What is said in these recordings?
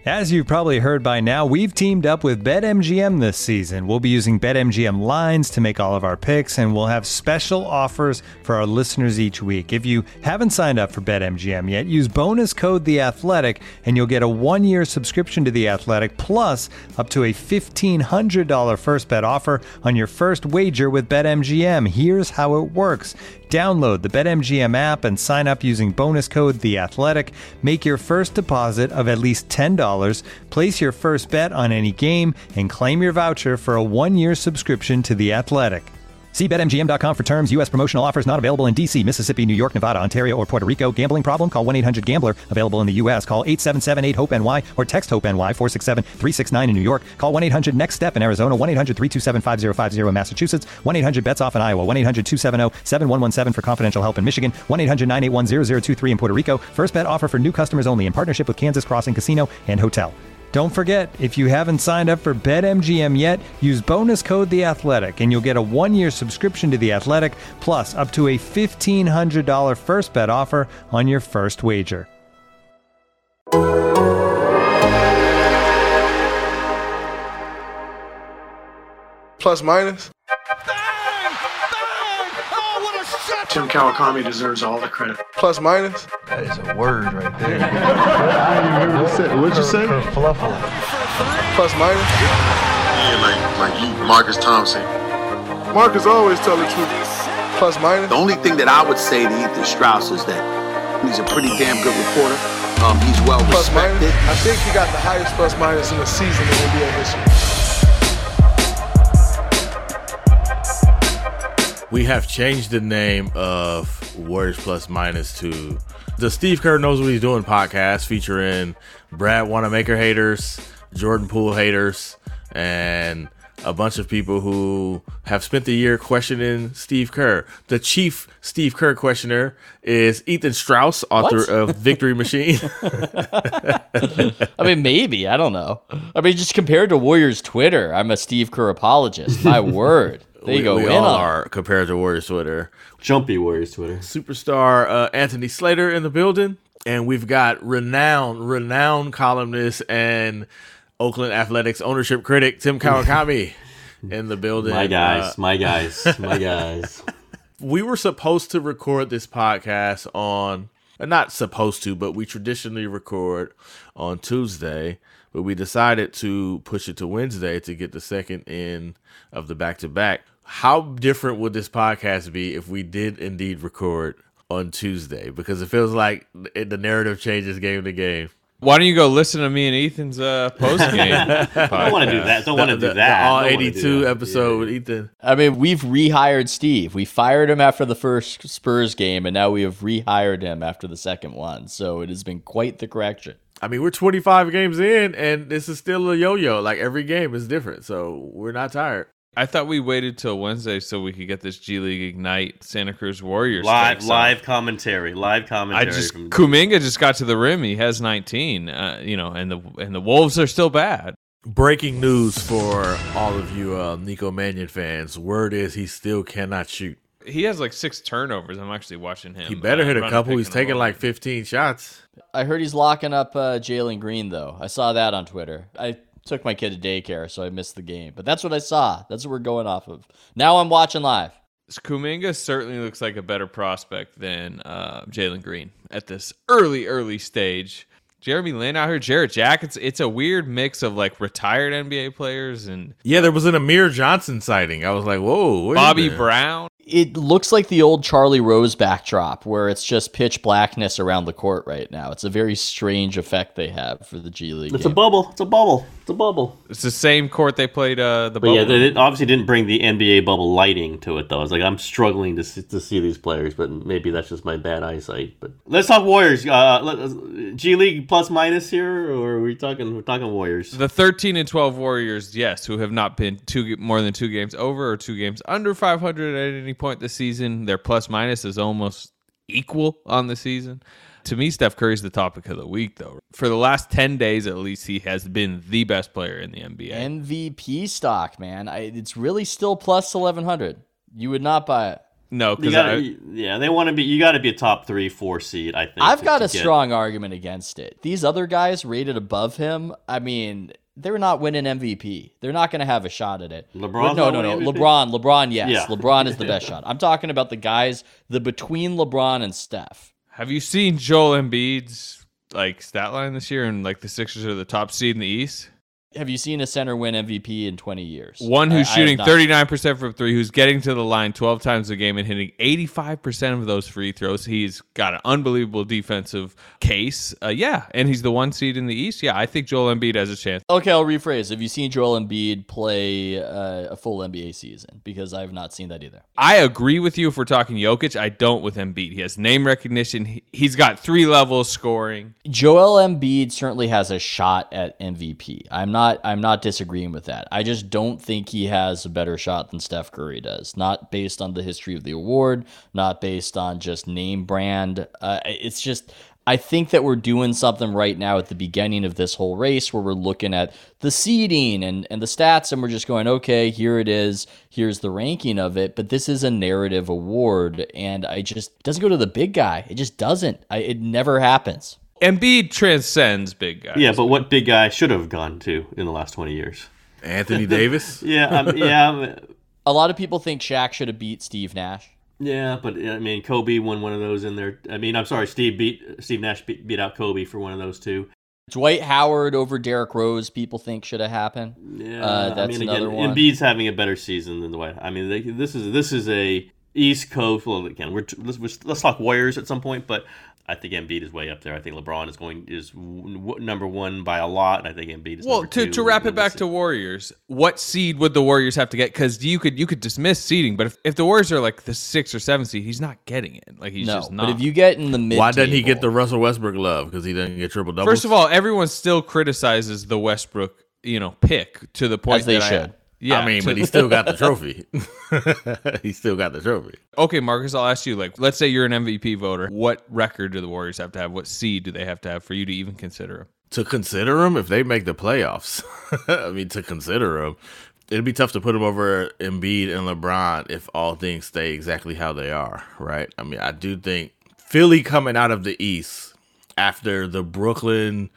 As you've probably heard by now, we've teamed up with BetMGM this season. We'll be using BetMGM lines to make all of our picks, and we'll have special offers for our listeners each week. If you haven't signed up for BetMGM yet, use bonus code The Athletic, and you'll get a 1-year subscription to The Athletic, plus up to a $1,500 first bet offer on your first wager with BetMGM. Here's how it works. Download the BetMGM app and sign up using bonus code The Athletic. Make your first deposit of at least $10. Place your first bet on any game and claim your voucher for a 1-year subscription to The Athletic. See BetMGM.com for terms. U.S. promotional offers not available in D.C., Mississippi, New York, Nevada, Ontario, or Puerto Rico. Gambling problem? Call 1-800-GAMBLER. Available in the U.S. Call 877-8-HOPE-NY or text HOPE-NY 467-369 in New York. Call 1-800-NEXT-STEP in Arizona. 1-800-327-5050 in Massachusetts. 1-800-BETS-OFF in Iowa. 1-800-270-7117 for confidential help in Michigan. 1-800-981-0023 in Puerto Rico. First bet offer for new customers only in partnership with Kansas Crossing Casino and Hotel. Don't forget, if you haven't signed up for BetMGM yet, use bonus code The Athletic, and you'll get a 1-year subscription to The Athletic, plus up to a $1,500 first bet offer on your first wager. Plus minus? Tim Kawakami deserves all the credit. Plus minus? That is a word right there. I didn't even hear what you said. What'd you say? Kerfluffle. Plus minus? Yeah, like you, Marcus Thompson. Marcus always tell the truth. Plus minus? The only thing that I would say to Ethan Strauss is that he's a pretty damn good reporter. He's well Plus respected. minus? I think he got the highest plus minus in the season in NBA history. We have changed the name of Warriors Plus Minus to the Steve Kerr Knows What He's Doing podcast, featuring Brad Wanamaker haters, Jordan Poole haters, and a bunch of people who have spent the year questioning Steve Kerr. The chief Steve Kerr questioner is Ethan Strauss, author of Victory Machine. I mean, maybe. I don't know. I mean, just compared to Warriors Twitter, I'm a Steve Kerr apologist. My word. There you go. We all are compared to Warriors Twitter. Jumpy Warriors Twitter. Superstar Anthony Slater in the building. And we've got renowned columnist and Oakland Athletics ownership critic Tim Kawakami in the building. My guys. We were supposed to record this podcast on, not supposed to, but we traditionally record on Tuesday. But we decided to push it to Wednesday to get the second in of the back-to-back. How different would this podcast be if we did indeed record on Tuesday? Because it feels like the narrative changes game to game. Why don't you go listen to me and Ethan's post-game podcast? I don't want to do that. Don't want to do that. The all 82 episode with Ethan. I mean, we've rehired Steve. We fired him after the first Spurs game, and now we have rehired him after the second one. So it has been quite the correction. I mean, we're 25 games in, and this is still a yo-yo. Like, every game is different, so we're not tired. I thought we waited till Wednesday so we could get this G League Ignite Santa Cruz Warriors live commentary. Kuminga just got to the rim. He has 19. And the Wolves are still bad. Breaking news for all of you Nico Mannion fans. Word is he still cannot shoot. He has like 6 turnovers. I'm actually watching him. He better hit a couple. He's taking like 15 shots. I heard he's locking up Jalen Green, though. I saw that on Twitter. I took my kid to daycare, so I missed the game. But that's what I saw. That's what we're going off of. Now I'm watching live. Kuminga certainly looks like a better prospect than Jalen Green at this early stage. Jeremy Lin out here, Jarrett Jack. It's a weird mix of like retired NBA players and there was an Amir Johnson sighting. I was like, whoa, Bobby Brown. It looks like the old Charlie Rose backdrop where it's just pitch blackness around the court right now. It's a very strange effect they have for the G League. It's a bubble. It's the same court they played the bubble. Yeah, they obviously didn't bring the NBA bubble lighting to it, though. It's like I'm struggling to see these players, but maybe that's just my bad eyesight. But let's talk Warriors. G League plus minus here, or we're talking Warriors. The 13-12 Warriors, yes, who have not been more than 2 games over or 2 games under 500 at any point this season. Their plus minus is almost equal on the season. To me, Steph Curry's the topic of the week, though. For the last 10 days, at least, he has been the best player in the NBA. MVP stock, man. It's really still plus 1,100. You would not buy it. No, because they want to be. You got to be a top 3-4 seed. I think I've got a strong argument against it. These other guys rated above him, I mean, they're not winning MVP. They're not going to have a shot at it. LeBron? No. LeBron, yes. Yeah. LeBron is the best shot. I'm talking about the guys, between LeBron and Steph. Have you seen Joel Embiid's stat line this year, and the Sixers are the top seed in the East? Have you seen a center win MVP in 20 years? One who's shooting 39% from three, who's getting to the line 12 times a game and hitting 85% of those free throws. He's got an unbelievable defensive case. And he's the 1 seed in the East. Yeah, I think Joel Embiid has a chance. Okay, I'll rephrase. Have you seen Joel Embiid play a full NBA season? Because I have not seen that either. I agree with you if we're talking Jokic. I don't with Embiid. He has name recognition. He's got 3 levels scoring. Joel Embiid certainly has a shot at MVP. I'm not disagreeing with that. I just don't think he has a better shot than Steph Curry does. Not based on the history of the award, not based on just name brand. It's just, I think that we're doing something right now at the beginning of this whole race where we're looking at the seeding and the stats, and we're just going, okay, here it is. Here's the ranking of it. But this is a narrative award, and it doesn't go to the big guy. It just doesn't. It never happens. Embiid transcends big guys. Yeah, but what big guy should have gone to in the last 20 years? Anthony Davis? Yeah. A lot of people think Shaq should have beat Steve Nash. Yeah, but I mean, Kobe won one of those in there. I mean, I'm sorry, Steve Nash beat out Kobe for one of those too. Dwight Howard over Derrick Rose, people think should have happened. Yeah, that's another one. Embiid's having a better season than Dwight. I mean, this is a East Coast. Well, again, let's talk Warriors at some point, but I think Embiid is way up there. I think LeBron is number 1 by a lot. And I think Embiid is number 2. To wrap it back to Warriors, what seed would the Warriors have to get? Because you could dismiss seeding, but if the Warriors are the 6 or 7 seed, he's not getting it. He's just not. But if you get in the mid, why doesn't he get the Russell Westbrook love? Because he doesn't get triple doubles. First of all, everyone still criticizes the Westbrook, pick to the point as they should. Yeah, but he still got the trophy. He still got the trophy. Okay, Marcus, I'll ask you, let's say you're an MVP voter. What record do the Warriors have to have? What seed do they have to have for you to even consider them? To consider them, if they make the playoffs. To consider them, it'd be tough to put them over Embiid and LeBron if all things stay exactly how they are, right? I mean, I do think Philly coming out of the East after the Brooklyn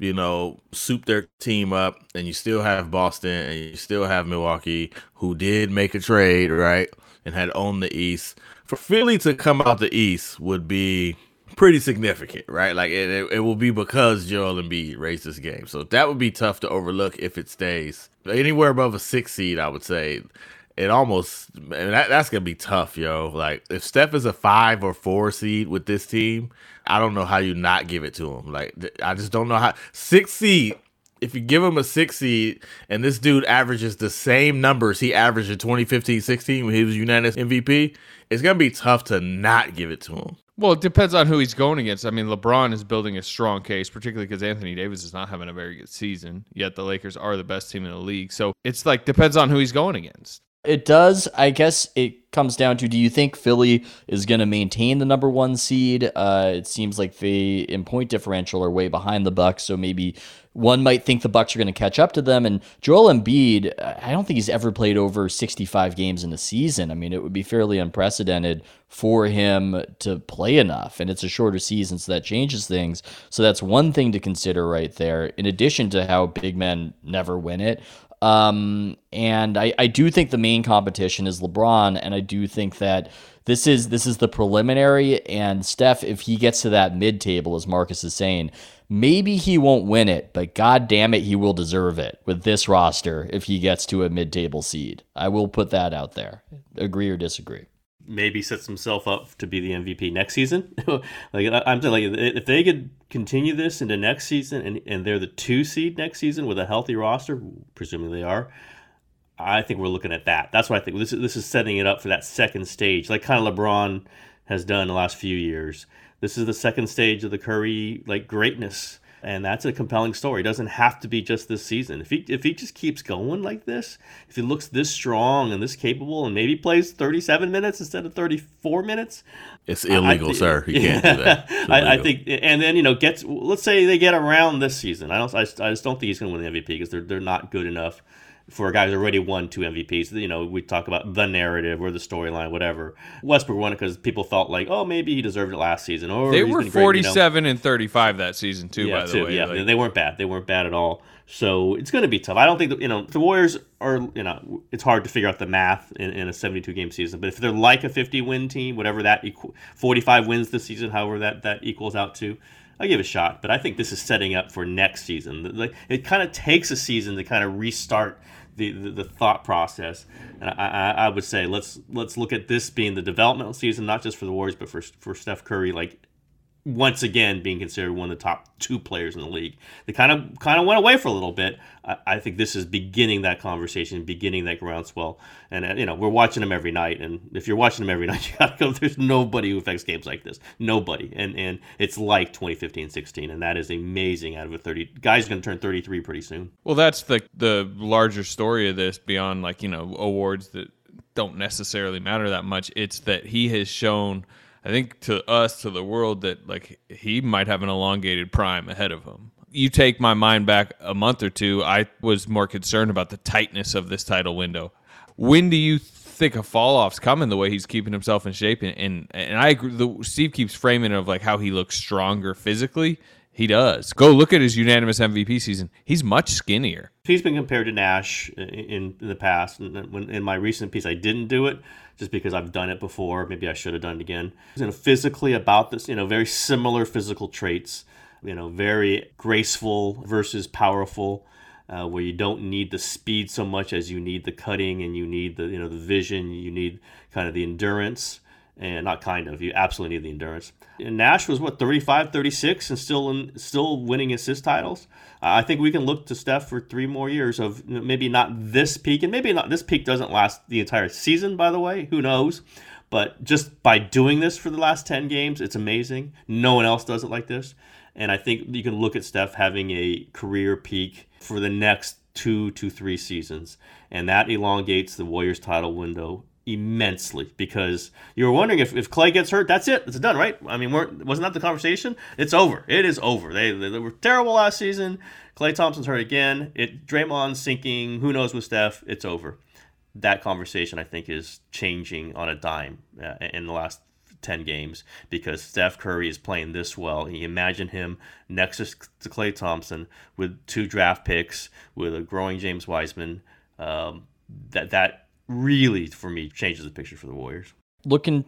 soup their team up, and you still have Boston and you still have Milwaukee, who did make a trade, right, and had owned the East. For Philly to come out the East would be pretty significant, right? It will be because Joel Embiid raised this game. So that would be tough to overlook if it stays anywhere above a 6 seed, I would say. That's going to be tough, yo. If Steph is a 5 or 4 seed with this team, I don't know how you not give it to him. I just don't know how. 6 seed, if you give him a 6 seed and this dude averages the same numbers he averaged in 2015-16 when he was unanimous MVP, it's going to be tough to not give it to him. Well, it depends on who he's going against. I mean, LeBron is building a strong case, particularly because Anthony Davis is not having a very good season, yet the Lakers are the best team in the league. So it's depends on who he's going against. It does. I guess it comes down to, do you think Philly is going to maintain the number 1 seed? It seems like they, in point differential, are way behind the Bucks, so maybe one might think the Bucks are going to catch up to them. And Joel Embiid, I don't think he's ever played over 65 games in a season. I mean, it would be fairly unprecedented for him to play enough, and it's a shorter season, so that changes things. So that's one thing to consider right there, in addition to how big men never win it. And I do think the main competition is LeBron, and I do think that this is the preliminary, and Steph, if he gets to that mid-table, as Marcus is saying, maybe he won't win it, but god damn it, he will deserve it with this roster if he gets to a mid-table seed. I will put that out there. Agree or disagree? Maybe sets himself up to be the MVP next season. I'm saying, if they could continue this into next season and they're the 2 seed next season with a healthy roster, presuming they are, I think we're looking at that. That's what I think. This is setting it up for that second stage, like kind of LeBron has done the last few years. This is the second stage of the Curry greatness. And that's a compelling story. It doesn't have to be just this season. If he just keeps going like this, if he looks this strong and this capable, and maybe plays 37 minutes instead of 34 minutes, it's illegal, sir. You can't do that. I think, and then let's say they get around this season. I just don't think he's going to win the MVP because they're not good enough. for a guy who's already won 2 MVPs. You know, we talk about the narrative or the storyline, whatever. Westbrook won it because people felt like, oh, maybe he deserved it last season. Or they were 47 and 35 that season too, by the way. Yeah, like, they weren't bad. They weren't bad at all. So it's going to be tough. I don't think that, the Warriors are, it's hard to figure out the math in a 72-game season. But if they're like a 50-win team, whatever that 45 wins this season, however that equals out to, I'll give it a shot. But I think this is setting up for next season. Like, it kind of takes a season to kind of restart the thought process. And I would say let's look at this being the developmental season, not just for the Warriors, but for Steph Curry, like, once again being considered one of the top 2 players in the league. They kind of went away for a little bit. I think this is beginning that conversation, beginning that groundswell. And we're watching them every night. And if you're watching them every night, you gotta go. There's nobody who affects games like this. Nobody. And it's like 2015-16, and that is amazing. Out of a 30 guy's going to turn 33 pretty soon. Well, that's the larger story of this beyond awards that don't necessarily matter that much. It's that he has shown, I think, to us, to the world, that he might have an elongated prime ahead of him. You take my mind back a month or two, I was more concerned about the tightness of this title window. When do you think a fall off's coming? The way he's keeping himself in shape, and I agree. Steve keeps framing it of how he looks stronger physically. He does. Go look at his unanimous MVP season. He's much skinnier. He's been compared to Nash in the past. And when in my recent piece, I didn't do it just because I've done it before. Maybe I should have done it again. Physically about this, very similar physical traits. Very graceful versus powerful, where you don't need the speed so much as you need the cutting, and you need the the vision. You need kind of the endurance. And you absolutely need the endurance. And Nash was 35, 36, and still winning assist titles. I think we can look to Steph for 3 more years of maybe not this peak, and maybe not this peak doesn't last the entire season. By the way, who knows? But just by doing this for the last 10 games, it's amazing. No one else does it like this, and I think you can look at Steph having a career peak for the next 2 to 3 seasons, and that elongates the Warriors title window immensely, because you were wondering if Clay gets hurt, that's it. It's done, right? I mean, wasn't that the conversation? It's over. It is over. They were terrible last season. Klay Thompson's hurt again. Draymond's sinking. Who knows with Steph? It's over. That conversation, I think, is changing on a dime in the last 10 games, because Steph Curry is playing this well. You imagine him next to Klay Thompson with 2 draft picks, with a growing James Wiseman. That really, for me, changes the picture for the Warriors. Looking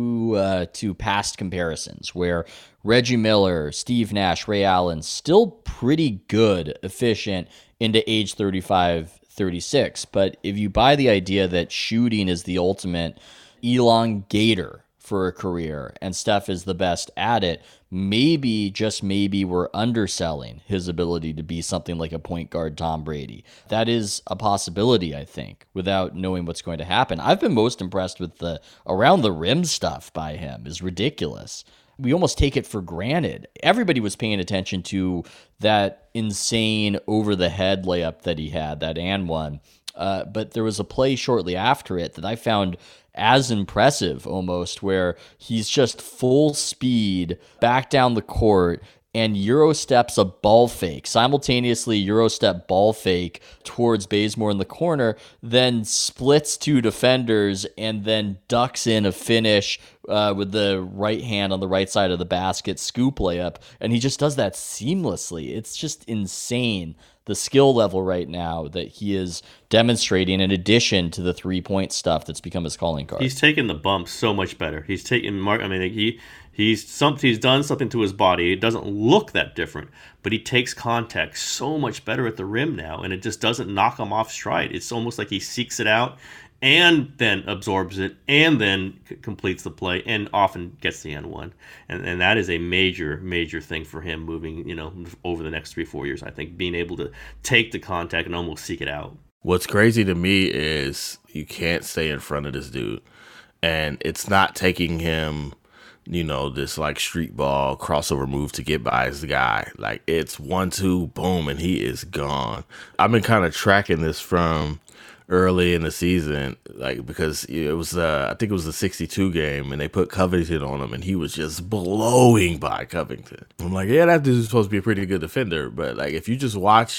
to past comparisons, where Reggie Miller, Steve Nash, Ray Allen, still pretty good, efficient into age 35, 36. But if you buy the idea that shooting is the ultimate elongator for a career, and Steph is the best at it, maybe, just maybe, we're underselling his ability to be something like a point guard Tom Brady. That is a possibility, I think, without knowing what's going to happen. I've been most impressed with the around the rim stuff by him. Is ridiculous. We almost take it for granted. Everybody was paying attention to that insane over-the-head layup that he had, that and one. But there was a play shortly after it that I found as impressive almost, where he's just full speed back down the court and Euro steps a ball fake, simultaneously Euro step ball fake towards Bazemore in the corner, then splits 2 defenders and then ducks in a finish with the right hand on the right side of the basket, scoop layup, and he just does that seamlessly. It's just insane, the skill level right now that he is demonstrating, in addition to the 3-point stuff that's become his calling card. He's taken the bumps so much better. He's taken he's done something to his body. It doesn't look that different, but he takes contact so much better at the rim now, and it just doesn't knock him off stride. It's almost like he seeks it out and then absorbs it and then completes the play and often gets the N1. And that is a major, major thing for him moving, over the next 3-4 years, I think, being able to take the contact and almost seek it out. What's crazy to me is you can't stay in front of this dude. And it's not taking him, this street ball crossover move to get by his guy. It's 1-2, boom, and he is gone. I've been kind of tracking this from early in the season, because it was I think it was the 62 game, and they put Covington on him, and he was just blowing by Covington. I'm like, yeah, that dude's supposed to be a pretty good defender, but if you just watch,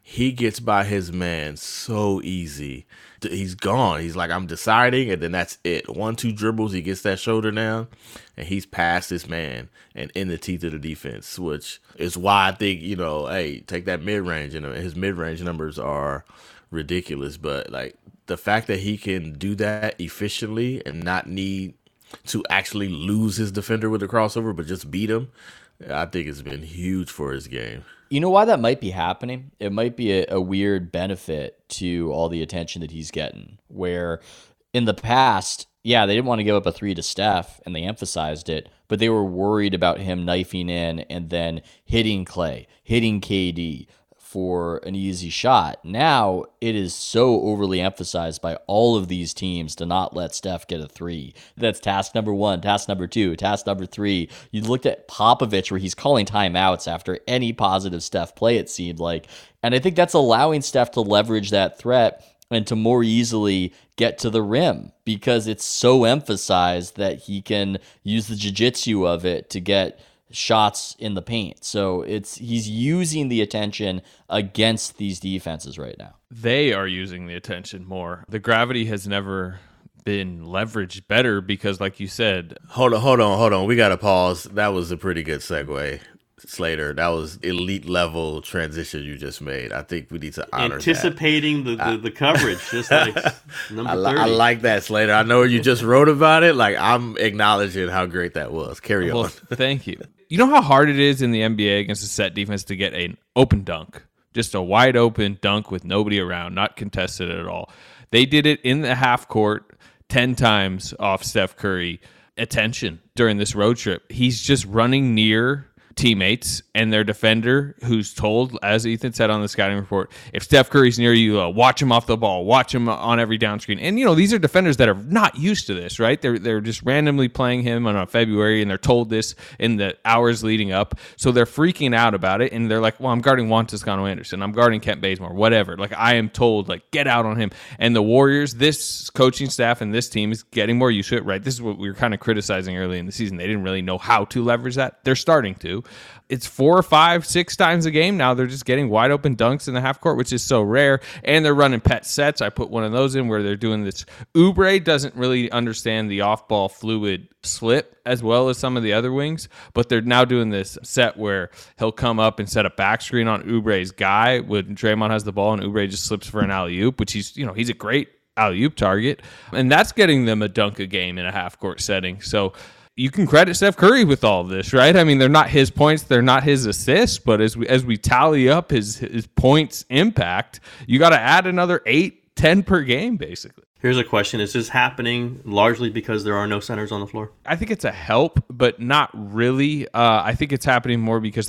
he gets by his man so easy. He's gone. He's like, I'm deciding, and then that's it. 1-2 dribbles, he gets that shoulder down, and he's past his man and in the teeth of the defense, which is why I think, hey, take that mid-range, and his mid-range numbers are ridiculous. But, like, the fact that he can do that efficiently and not need to actually lose his defender with a crossover, but just beat him, I think it's been huge for his game. You know why that might be happening? It might be a weird benefit to all the attention that he's getting, where in the past, yeah, they didn't want to give up a 3 to Steph, and they emphasized it, but they were worried about him knifing in and then hitting Clay, hitting KD for an easy shot. Now it is so overly emphasized by all of these teams to not let Steph get a 3. That's task number 1, task number 2, task number 3. You looked at Popovich where he's calling timeouts after any positive Steph play, it seemed like. And I think that's allowing Steph to leverage that threat and to more easily get to the rim because it's so emphasized that he can use the jiu-jitsu of it to get shots in the paint. So he's using the attention against these defenses right now. They are using the attention more. The gravity has never been leveraged better because, like you said... Hold on. We got to pause. That was a pretty good segue, Slater. That was elite level transition you just made. I think we need to honor anticipating the coverage, just like number 30. I like that, Slater. I know you just wrote about it. Like, I'm acknowledging how great that was. Carry on. Thank you. You know how hard it is in the NBA against a set defense to get an open dunk? Just a wide open dunk with nobody around, not contested at all. They did it in the half court 10 times off Steph Curry attention during this road trip. He's just running near teammates and their defender, who's told, as Ethan said on the scouting report, if Steph Curry's near you, watch him off the ball, watch him on every down screen. And these are defenders that are not used to this, right? They're just randomly playing him on a February, and they're told this in the hours leading up, so they're freaking out about it. And they're like, "Well, I'm guarding Juan Toscano-Anderson, I'm guarding Kent Bazemore, whatever." Like, I am told, like, get out on him. And the Warriors, this coaching staff and this team is getting more used to it, right? This is what we were kind of criticizing early in the season. They didn't really know how to leverage that. They're starting to. It's 4, 5, 6 times a game now. They're just getting wide open dunks in the half court, which is so rare. And they're running pet sets. I put one of those in where they're doing this. Oubre doesn't really understand the off-ball fluid slip as well as some of the other wings, but they're now doing this set where he'll come up and set a back screen on Oubre's guy when Draymond has the ball and Oubre just slips for an alley-oop, which he's a great alley-oop target. And that's getting them a dunk a game in a half-court setting. So you can credit Steph Curry with all of this, right? I mean, they're not his points, they're not his assists, but as we tally up his points impact, you got to add another 8, 10 per game, basically. Here's a question. Is this happening largely because there are no centers on the floor? I think it's a help, but not really. I think it's happening more because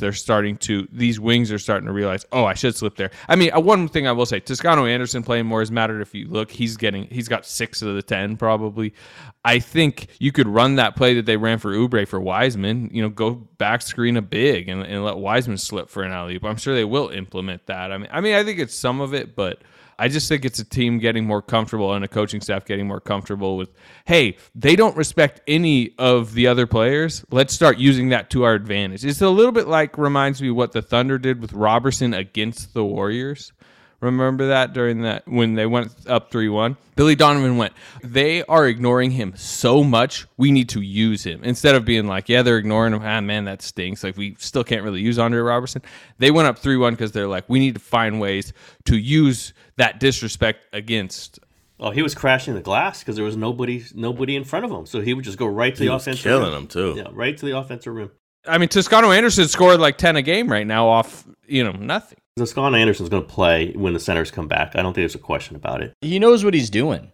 these wings are starting to realize, oh, I should slip there. I mean, one thing I will say, Toscano-Anderson playing more has mattered. If you look, he's got 6 of the 10 probably. I think you could run that play that they ran for Oubre for Wiseman, go back screen a big and let Wiseman slip for an alley-oop. I'm sure they will implement that. I mean, I think it's some of it, but I just think it's a team getting more comfortable and a coaching staff getting more comfortable with, hey, they don't respect any of the other players. Let's start using that to our advantage. It's a little bit reminds me what the Thunder did with Robertson against the Warriors. Remember that when they went up 3-1? Billy Donovan went, they are ignoring him so much, we need to use him. Instead of being like, yeah, they're ignoring him. Ah, man, that stinks. Like, we still can't really use Andre Robertson. They went up 3-1 because they're like, we need to find ways to use that disrespect against. Oh, he was crashing the glass because there was nobody in front of him. So he would just go right to the offensive rim. Killing them, too. Yeah, right to the offensive rim. I mean, Toscano-Anderson scored 10 a game right now off, nothing. Toscano-Anderson's going to play when the centers come back. I don't think there's a question about it. He knows what he's doing.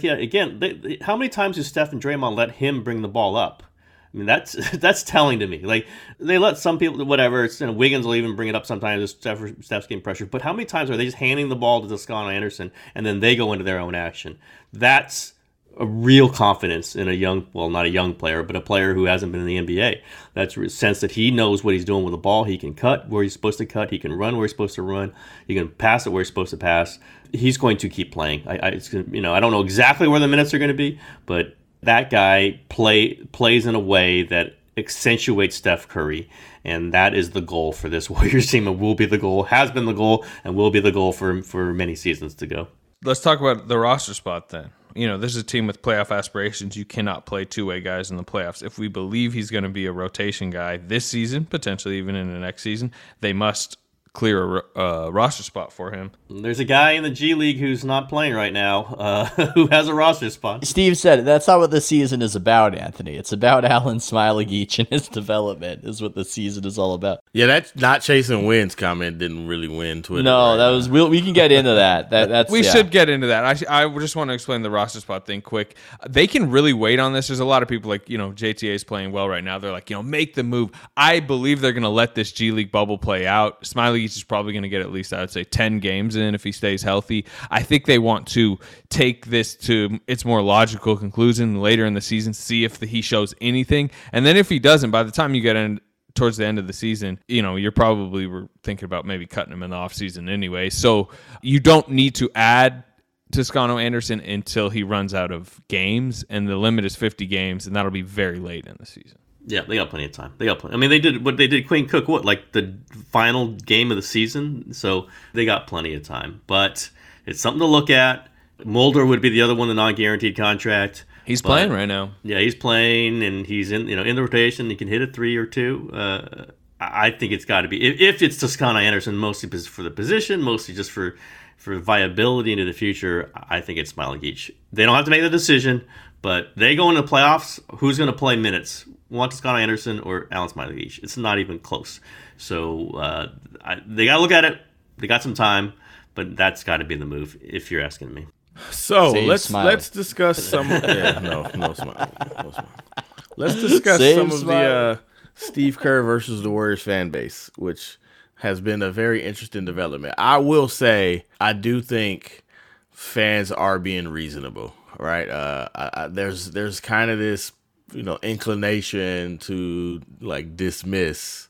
How many times do Steph and Draymond let him bring the ball up? I mean, that's telling to me. Like, they let some people, whatever. Wiggins will even bring it up sometimes. Steph's getting pressure. But how many times are they just handing the ball to Toscano-Anderson and then they go into their own action? That's a real confidence in not a young player, but a player who hasn't been in the NBA. That's a sense that he knows what he's doing with the ball. He can cut where he's supposed to cut. He can run where he's supposed to run. He can pass it where he's supposed to pass. He's going to keep playing. I don't know exactly where the minutes are going to be, but that guy plays in a way that accentuate Steph Curry. And that is the goal for this Warriors team. It will be the goal, has been the goal, and will be the goal for many seasons to go. Let's talk about the roster spot then. This is a team with playoff aspirations. You cannot play two-way guys in the playoffs. If we believe he's going to be a rotation guy this season, potentially even in the next season, they must clear a roster spot for him. There's a guy in the G League who's not playing right now who has a roster spot. Steve said it. That's not what the season is about, Anthony. It's about Alen Smailagić and his development is what the season is all about. Yeah, that not chasing wins comment didn't really win Twitter. No, right that was we can get into that. That's we should get into that. I just want to explain the roster spot thing quick. They can really wait on this. There's a lot of people like, JTA is playing well right now. They're like, make the move. I believe they're going to let this G League bubble play out. Smailagić is probably going to get at least, I would say, 10 games in if he stays healthy. I think they want to take this to its more logical conclusion later in the season, see if he shows anything. And then if he doesn't, by the time you get in towards the end of the season, you're probably thinking about maybe cutting him in the offseason anyway. So you don't need to add Toscano Anderson until he runs out of games, and the limit is 50 games, and that'll be very late in the season. Yeah, they got plenty of time. I mean, they did what they did Quinn Cook, like the final game of the season? So they got plenty of time. But it's something to look at. Mulder would be the other one, the non-guaranteed contract. He's playing right now. Yeah, he's playing, and he's in the rotation. He can hit a 3 or 2. I think it's got to be. If it's Toscano Anderson, mostly for the position, mostly just for viability into the future, I think it's Smailagić. They don't have to make the decision, but they go into the playoffs. Who's going to play minutes? Want Toscano Anderson or Alen Smailagić? It's not even close. So they got to look at it. They got some time, but that's got to be the move if you're asking me. So let's discuss some. Yeah, no smile. Let's discuss some of the Steve Kerr versus the Warriors fan base, which has been a very interesting development. I will say I do think fans are being reasonable, right? There's kind of this inclination to like dismiss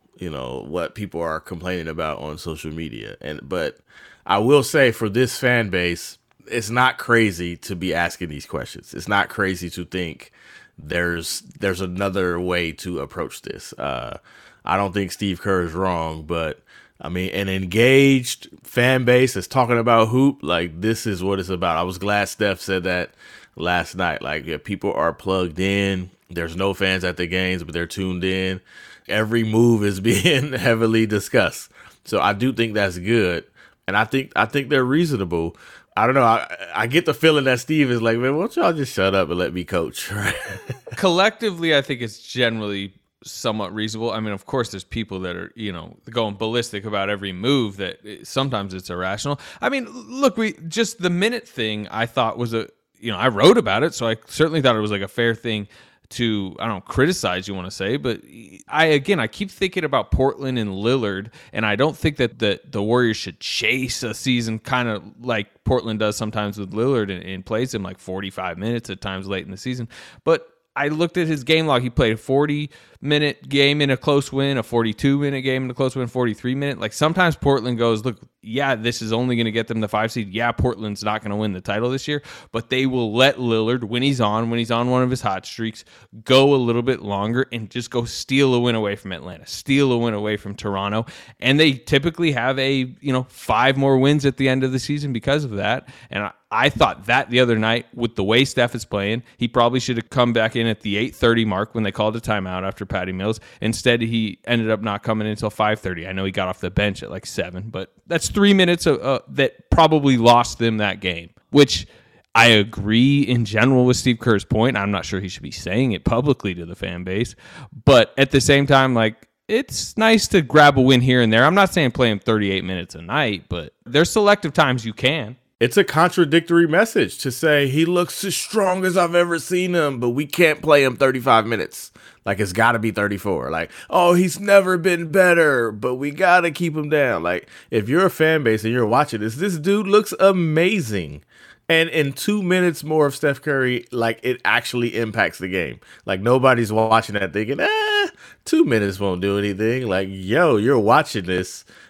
what people are complaining about on social media, but I will say for this fan base, it's not crazy to be asking these questions. It's not crazy to think there's another way to approach this. I don't think Steve Kerr is wrong, but I mean, an engaged fan base that's talking about hoop, like this is what it's about. I was glad Steph said that last night. Like, yeah, people are plugged in. There's no fans at the games, but they're tuned in. Every move is being heavily discussed. So I do think that's good. And I think they're reasonable. I don't know. I get the feeling that Steve is like, man, why don't y'all just shut up and let me coach? Right? Collectively, I think it's generally somewhat reasonable. I mean, of course, there's people that are, going ballistic about every move that sometimes it's irrational. I mean, look, just the minute thing I thought was I wrote about it, so I certainly thought it was like a fair thing to, I don't criticize, you want to say, but I keep thinking about Portland and Lillard, and I don't think that the Warriors should chase a season kind of like Portland does sometimes with Lillard and plays him like 45 minutes at times late in the season. But I looked at his game log. He played a 40-minute game in a close win, a 42-minute game in a close win, 43-minute. Like sometimes Portland goes, look, yeah, this is only going to get them the 5 seed. Yeah, Portland's not going to win the title this year, but they will let Lillard, when he's on one of his hot streaks, go a little bit longer and just go steal a win away from Atlanta, steal a win away from Toronto. And they typically have 5 more wins at the end of the season because of that. And I thought that the other night with the way Steph is playing, he probably should have come back in at the 8:30 mark when they called a timeout after Patty Mills. Instead, he ended up not coming in until 5:30. I know he got off the bench at like 7, but that's 3 minutes that probably lost them that game, which I agree in general with Steve Kerr's point. I'm not sure he should be saying it publicly to the fan base, but at the same time, like, it's nice to grab a win here and there. I'm not saying play him 38 minutes a night, but there's selective times you can. It's a contradictory message to say he looks as strong as I've ever seen him, but we can't play him 35 minutes. Like, it's got to be 34. Like, oh, he's never been better, but we got to keep him down. Like, if you're a fan base and you're watching this dude looks amazing. And in 2 minutes more of Steph Curry, like, it actually impacts the game. Like, nobody's watching that thinking, 2 minutes won't do anything. Like, yo, you're watching this.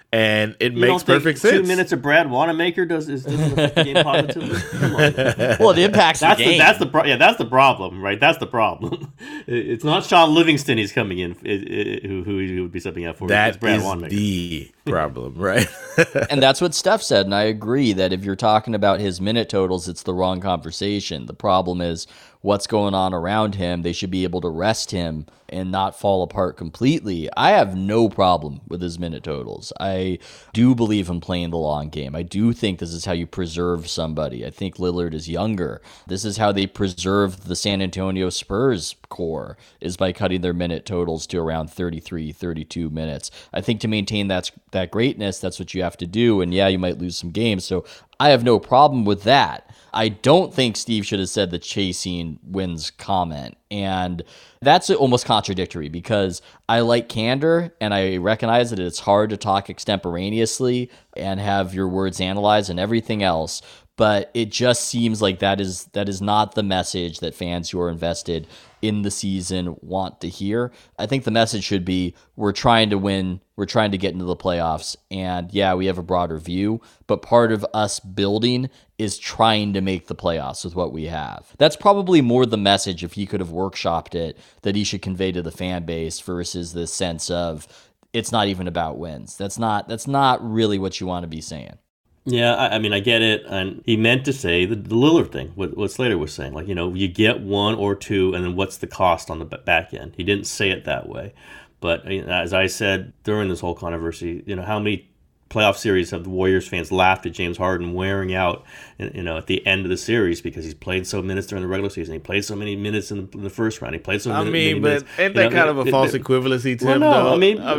And it You makes don't think perfect sense. 2 minutes of Brad Wanamaker doesn't affect the game positively? Come on. Well, it impacts the game. That's the problem, right? That's the problem. It's not Sean Livingston he's coming in who he would be stepping out for. That it's Brad is Wanamaker. the problem, right? And that's what Steph said, and I agree that if you're talking about his minute totals, it's the wrong conversation. The problem is what's going on around him. They should be able to rest him and not fall apart completely. I have no problem with his minute totals. I do believe in playing the long game. I do think this is how you preserve somebody. I think Lillard is younger. This is how they preserve the San Antonio Spurs core, is by cutting their minute totals to around 33, 32 minutes. I think to maintain that greatness, that's what you have to do. And yeah, you might lose some games. So I have no problem with that. I don't think Steve should have said the chasing wins comment. And that's almost contradictory because I like candor and I recognize that it's hard to talk extemporaneously and have your words analyzed and everything else. But it just seems like that is not the message that fans who are invested in the season want to hear. I think the message should be, we're trying to win, we're trying to get into the playoffs, and yeah, we have a broader view, but part of us building is trying to make the playoffs with what we have. That's probably more the message, if he could have workshopped it, that he should convey to the fan base versus this sense of it's not even about wins. That's not really what you want to be saying. Yeah, I mean, I get it. And he meant to say the Lillard thing, what Slater was saying. Like, you get one or two, and then what's the cost on the back end? He didn't say it that way. But as I said during this whole controversy, how many playoff series have the Warriors fans laughed at James Harden wearing out, at the end of the series because he's played so minutes during the regular season. He played so many minutes in the first round. He played so many minutes. Ain't that kind of a false equivalency, Tim? Well,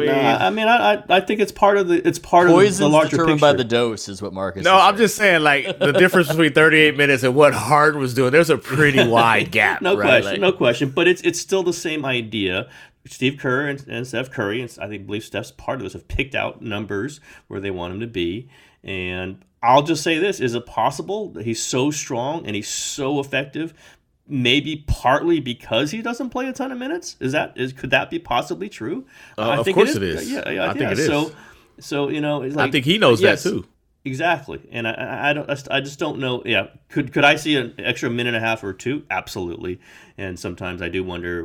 no, I think it's part of the Poison's of the larger determined picture. by the dose, is what Marcus. No, I'm just saying, like, the difference between 38 minutes and what Harden was doing. There's a pretty wide gap. No right? question, no question. But it's still the same idea. Steve Kerr and Steph Curry, and I believe Steph's part of this, have picked out numbers where they want him to be. And I'll just say this: is it possible that he's so strong and he's so effective? Maybe partly because he doesn't play a ton of minutes. Could that be possibly true? Of course it is. Yeah, I think it is. So it's like, I think he knows that too. Exactly, and I just don't know. Yeah, could I see an extra minute and a half or two? Absolutely. And sometimes I do wonder,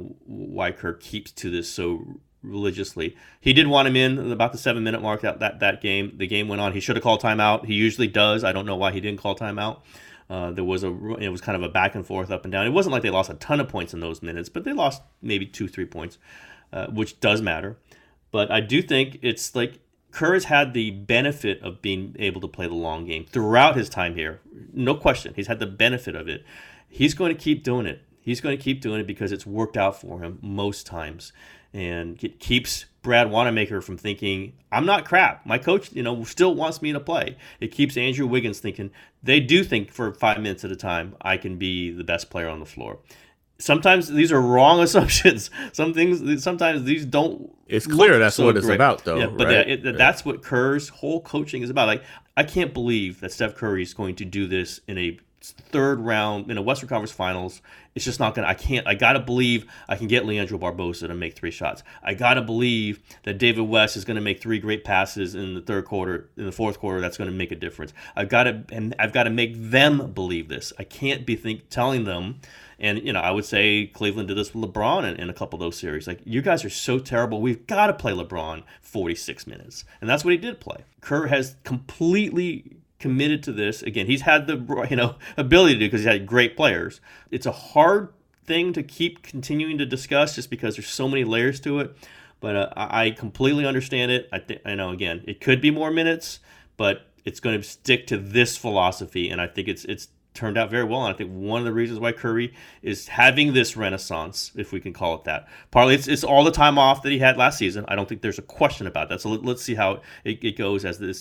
why Kirk keeps to this so religiously. He did want him in about the 7-minute mark that game. The game went on. He should have called timeout. He usually does. I don't know why he didn't call timeout. It was kind of a back and forth, up and down. It wasn't like they lost a ton of points in those minutes, but they lost maybe 2-3 points, which does matter. But I do think it's like, Kerr has had the benefit of being able to play the long game throughout his time here. No question. He's had the benefit of it. He's going to keep doing it. He's going to keep doing it because it's worked out for him most times. And it keeps Brad Wanamaker from thinking, I'm not crap. My coach, still wants me to play. It keeps Andrew Wiggins thinking, they do think for 5 minutes at a time, I can be the best player on the floor. Sometimes these are wrong assumptions. Sometimes these don't. It's clear that's what it's about, though. Yeah, but right? That's what Kerr's whole coaching is about. Like, I can't believe that Steph Curry is going to do this in a third round in a Western Conference Finals. It's just not gonna. I gotta believe I can get Leandro Barbosa to make 3 shots. I gotta believe that David West is gonna make 3 great passes in the third quarter, in the fourth quarter. That's gonna make a difference. I've got to make them believe this. I can't be telling them. And, I would say Cleveland did this with LeBron in a couple of those series. Like, you guys are so terrible. We've got to play LeBron 46 minutes. And that's what he did play. Kerr has completely committed to this. Again, he's had the ability to do because he's had great players. It's a hard thing to keep continuing to discuss just because there's so many layers to it. But I completely understand it. I know, again, it could be more minutes, but it's going to stick to this philosophy. And I think it's turned out very well, and I think one of the reasons why Curry is having this renaissance, if we can call it that, partly it's all the time off that he had last season. I don't think there's a question about that. So let's see how it goes as this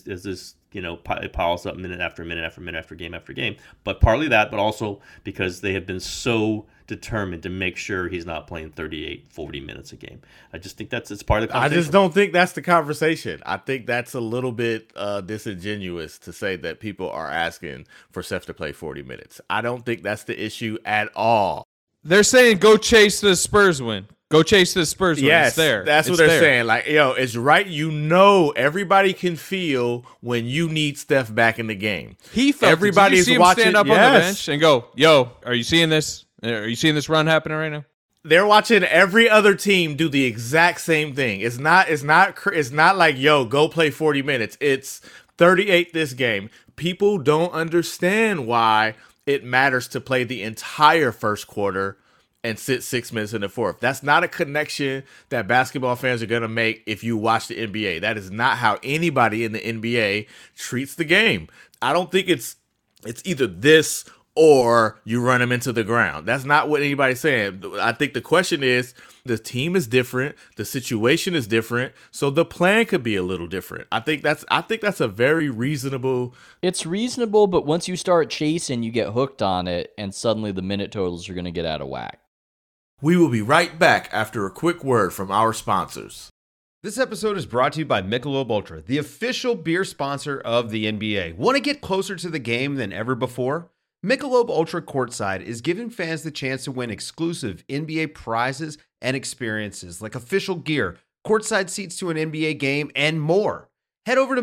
it piles up minute after minute after minute after game. But partly that, but also because they have been so determined to make sure he's not playing 38, 40 minutes a game. I just think it's part of the conversation. I just don't think that's the conversation. I think that's a little bit disingenuous to say that people are asking for Steph to play 40 minutes. I don't think that's the issue at all. They're saying go chase the Spurs win. Go chase the Spurs when Yes, it's there. that's what It's they're there. saying. Like, it's right. Everybody can feel when you need Steph back in the game. He felt Everybody's Did you see him watching. stand up on Yes. the bench and go, "Yo, are you seeing this? Are you seeing this run happening right now?" They're watching every other team do the exact same thing. It's not like, yo, go play 40 minutes. It's 38 this game. People don't understand why it matters to play the entire first quarter and sit 6 minutes in the fourth. That's not a connection that basketball fans are going to make if you watch the NBA. That is not how anybody in the NBA treats the game. I don't think it's either this or you run them into the ground. That's not what anybody's saying. I think the question is, the team is different, the situation is different, so the plan could be a little different. I think that's a very reasonable. It's reasonable, but once you start chasing, you get hooked on it, and suddenly the minute totals are going to get out of whack. We will be right back after a quick word from our sponsors. This episode is brought to you by Michelob Ultra, the official beer sponsor of the NBA. Want to get closer to the game than ever before? Michelob Ultra Courtside is giving fans the chance to win exclusive NBA prizes and experiences like official gear, courtside seats to an NBA game, and more. Head over to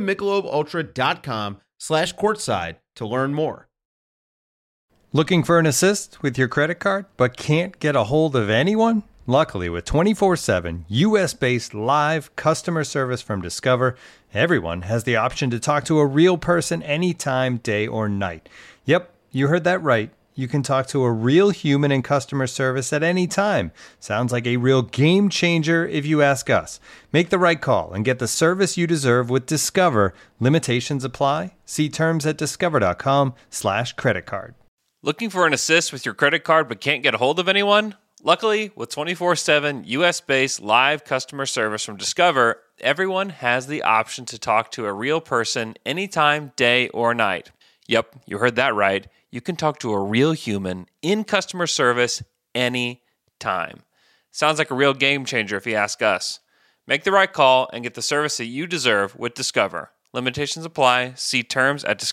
MichelobUltra.com/courtside to learn more. Looking for an assist with your credit card but can't get a hold of anyone? Luckily, with 24/7 US-based live customer service from Discover, everyone has the option to talk to a real person anytime, day or night. Yep, you heard that right. You can talk to a real human in customer service at any time. Sounds like a real game changer if you ask us. Make the right call and get the service you deserve with Discover. Limitations apply. See terms at discover.com/creditcard. Looking for an assist with your credit card but can't get a hold of anyone? Luckily, with 24/7 US-based live customer service from Discover, everyone has the option to talk to a real person anytime, day or night. Yep, you heard that right. You can talk to a real human in customer service anytime. Sounds like a real game changer if you ask us. Make the right call and get the service that you deserve with Discover. Limitations apply. See terms at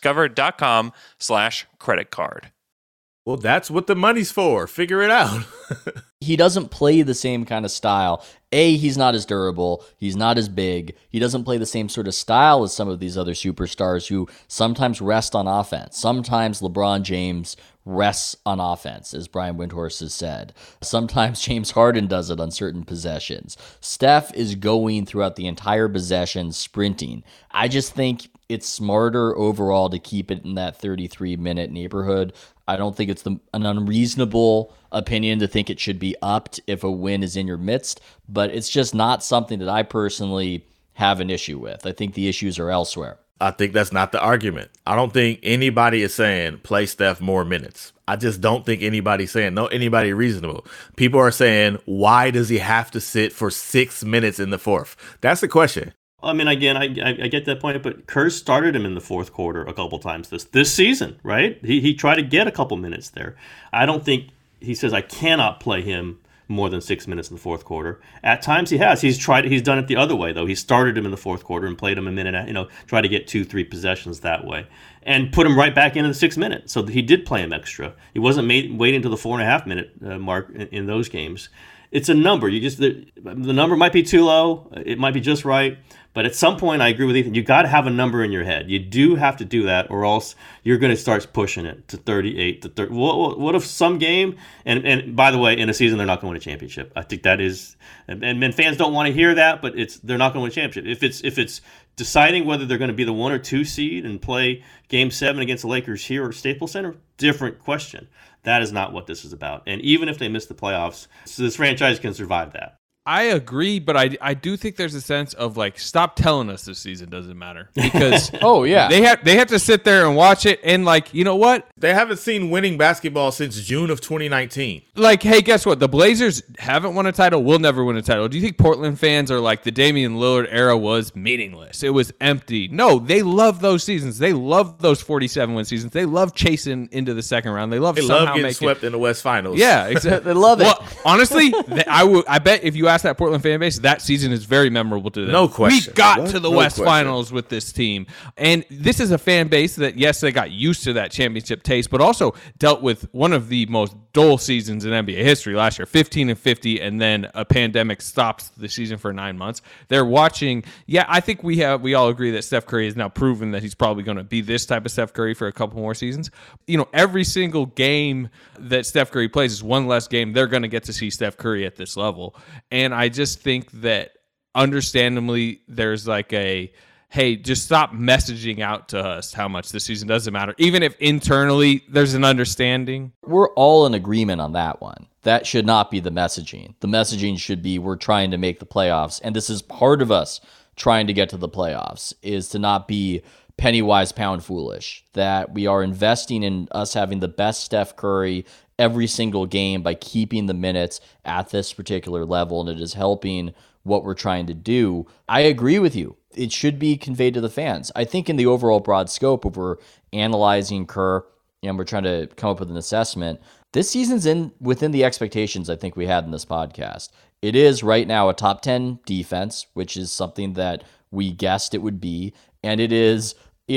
discover.com/creditcard. Well, that's what the money's for. Figure it out. He doesn't play the same kind of style. He's not as durable. He's not as big. He doesn't play the same sort of style as some of these other superstars who sometimes rest on offense. Sometimes LeBron James rests on offense, as Brian Windhorst has said. Sometimes James Harden does it on certain possessions. Steph is going throughout the entire possession, sprinting. I just think it's smarter overall to keep it in that 33-minute neighborhood. I don't think it's an unreasonable opinion to think it should be upped if a win is in your midst, but it's just not something that I personally have an issue with. I think the issues are elsewhere. I think that's not the argument. I don't think anybody is saying play Steph more minutes. I just don't think anybody's saying anybody reasonable. People are saying, why does he have to sit for 6 minutes in the fourth? That's the question. I mean, again, I get that point, but Kerr started him in the fourth quarter a couple times this season, right? He tried to get a couple minutes there. I don't think he says I cannot play him more than 6 minutes in the fourth quarter. At times he has. He's done it the other way though. He started him in the fourth quarter and played him a minute, try to get 2-3 possessions that way, and put him right back into the 6 minutes. So he did play him extra. He wasn't waiting to the 4.5 minute mark in those games. It's a number. The number might be too low. It might be just right. But at some point, I agree with Ethan. You got to have a number in your head. You do have to do that, or else you're going to start pushing it to 38 to 30. What if some game? And by the way, in a season, they're not going to win a championship. I think that is, and fans don't want to hear that, but they're not going to win a championship. If it's deciding whether they're going to be the 1 or 2 seed and play Game 7 against the Lakers here at Staples Center, different question. That is not what this is about. And even if they miss the playoffs, so this franchise can survive that. I agree, but I do think there's a sense of like, stop telling us this season doesn't matter, because oh yeah, they have to sit there and watch it, and like, you know what? They haven't seen winning basketball since June of 2019. Like, hey, guess what? The Blazers haven't won a title. We'll never win a title. Do you think Portland fans are like the Damian Lillard era was meaningless? It was empty. No, they love those seasons. They love those 47-win seasons. They love chasing into the second round. They love getting swept in the West Finals. Yeah, exactly. They love it. Well, honestly, I bet if you ask ask that Portland fan base, that season is very memorable to them. No question. We got to the No West question. Finals with this team. And this is a fan base that, yes, they got used to that championship taste, but also dealt with one of the most dull seasons in NBA history last year, 15-50, and then a pandemic stopped the season for 9 months. They're watching. Yeah, I think we all agree that Steph Curry has now proven that he's probably going to be this type of Steph Curry for a couple more seasons. Every single game that Steph Curry plays is one less game they're going to get to see Steph Curry at this level. And I just think that understandably there's like hey, just stop messaging out to us how much this season doesn't matter, even if internally there's an understanding. We're all in agreement on that one. That should not be the messaging. The messaging should be we're trying to make the playoffs, and this is part of us trying to get to the playoffs, is to not be penny wise, pound foolish, that we are investing in us having the best Steph Curry every single game by keeping the minutes at this particular level, and it is helping what we're trying to do. I agree with you. It should be conveyed to the fans. I think in the overall broad scope, if we're analyzing Kerr and we're trying to come up with an assessment, this season's within the expectations I think we had in this podcast. It is right now a top 10 defense, which is something that we guessed it would be, and it is,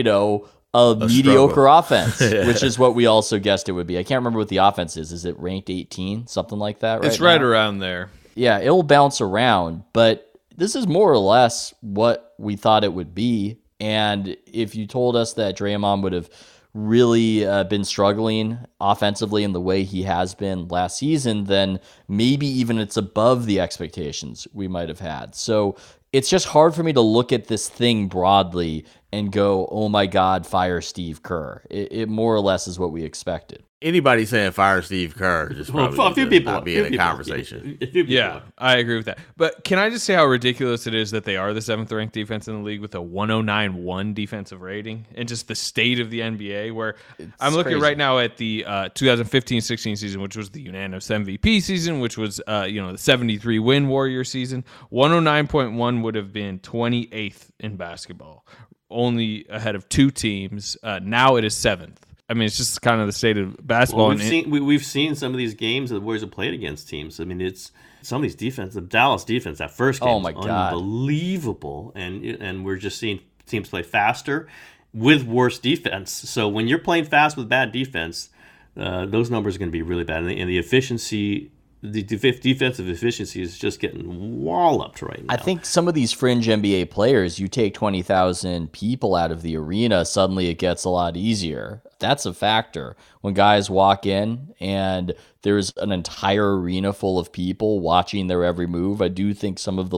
a mediocre offense, which is what we also guessed it would be. I can't remember what the offense is. Is it ranked 18, something like that? It's right around there. Yeah, it'll bounce around, but this is more or less what we thought it would be. And if you told us that Draymond would have really been struggling offensively in the way he has been last season, then maybe even it's above the expectations we might have had. So it's just hard for me to look at this thing broadly and go, oh my God, fire Steve Kerr. It more or less is what we expected. Anybody saying fire Steve Kerr just probably a few people not be in a conversation. Yeah, I agree with that. But can I just say how ridiculous it is that they are the 7th ranked defense in the league with a 109.1 defensive rating, and just the state of the NBA, where I'm looking right now at the 2015-16 season, which was the unanimous MVP season, which was the 73 win Warrior season. 109.1 would have been 28th in basketball, only ahead of 2 teams. Now it is 7th. I mean, it's just kind of the state of basketball. Well, we've seen some of these games that the Warriors have played against teams. I mean, it's some of these defense. The Dallas defense, that first game, was unbelievable, and we're just seeing teams play faster with worse defense. So when you're playing fast with bad defense, those numbers are going to be really bad, and the efficiency. The defensive efficiency is just getting walloped right now. I think some of these fringe NBA players, you take 20,000 people out of the arena, suddenly it gets a lot easier. That's a factor. When guys walk in and there's an entire arena full of people watching their every move, I do think some of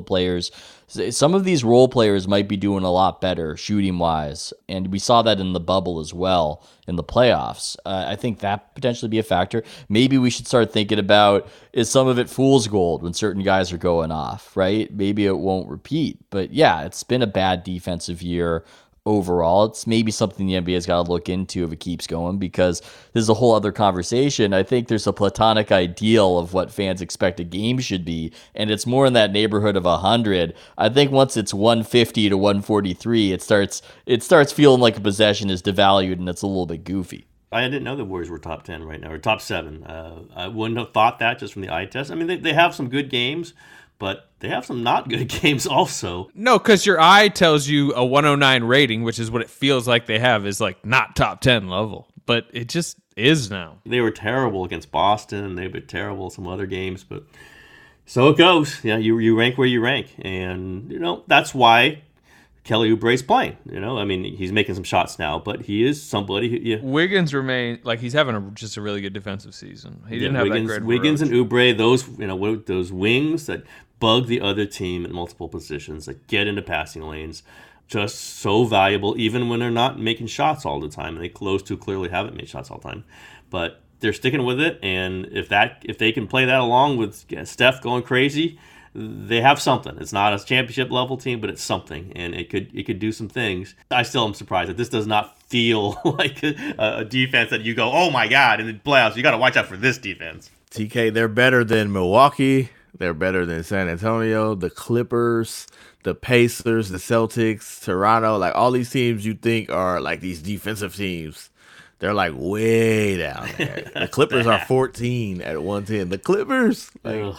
these role players might be doing a lot better shooting-wise. And we saw that in the bubble as well in the playoffs. I think that potentially be a factor. Maybe we should start thinking about, is some of it fool's gold when certain guys are going off, right? Maybe it won't repeat. But yeah, it's been a bad defensive year overall. It's maybe something the NBA's got to look into if it keeps going, because this is a whole other conversation. I think there's a platonic ideal of what fans expect a game should be, and it's more in that neighborhood of 100. I think once it's 150 to 143, it starts feeling like a possession is devalued, and it's a little bit goofy. I didn't know the Warriors were top 10 right now, or top 7. I wouldn't have thought that just from the eye test. I mean, they have some good games, but they have some not good games also. No, because your eye tells you a 109 rating, which is what it feels like they have, is like not top 10 level. But it just is now. They were terrible against Boston. They were terrible in some other games. But so it goes. Yeah, you rank where you rank. And, that's why Kelly Oubre's playing. I mean, he's making some shots now, but he is somebody. Wiggins he's having just a really good defensive season. He didn't have that great. Wiggins and Oubre, those wings that bug the other team in multiple positions, that get into passing lanes, just so valuable, even when they're not making shots all the time. And those two clearly haven't made shots all the time, but they're sticking with it. And if they can play that along with Steph going crazy, they have something. It's not a championship level team, but it's something, and it could do some things. I still am surprised that this does not feel like a defense that you go, oh my God, in the playoffs, you got to watch out for this defense. TK, they're better than Milwaukee. They're better than San Antonio, the Clippers, the Pacers, the Celtics, Toronto. Like all these teams you think are like these defensive teams, they're like way down there. The Clippers are 14 at 110. The Clippers,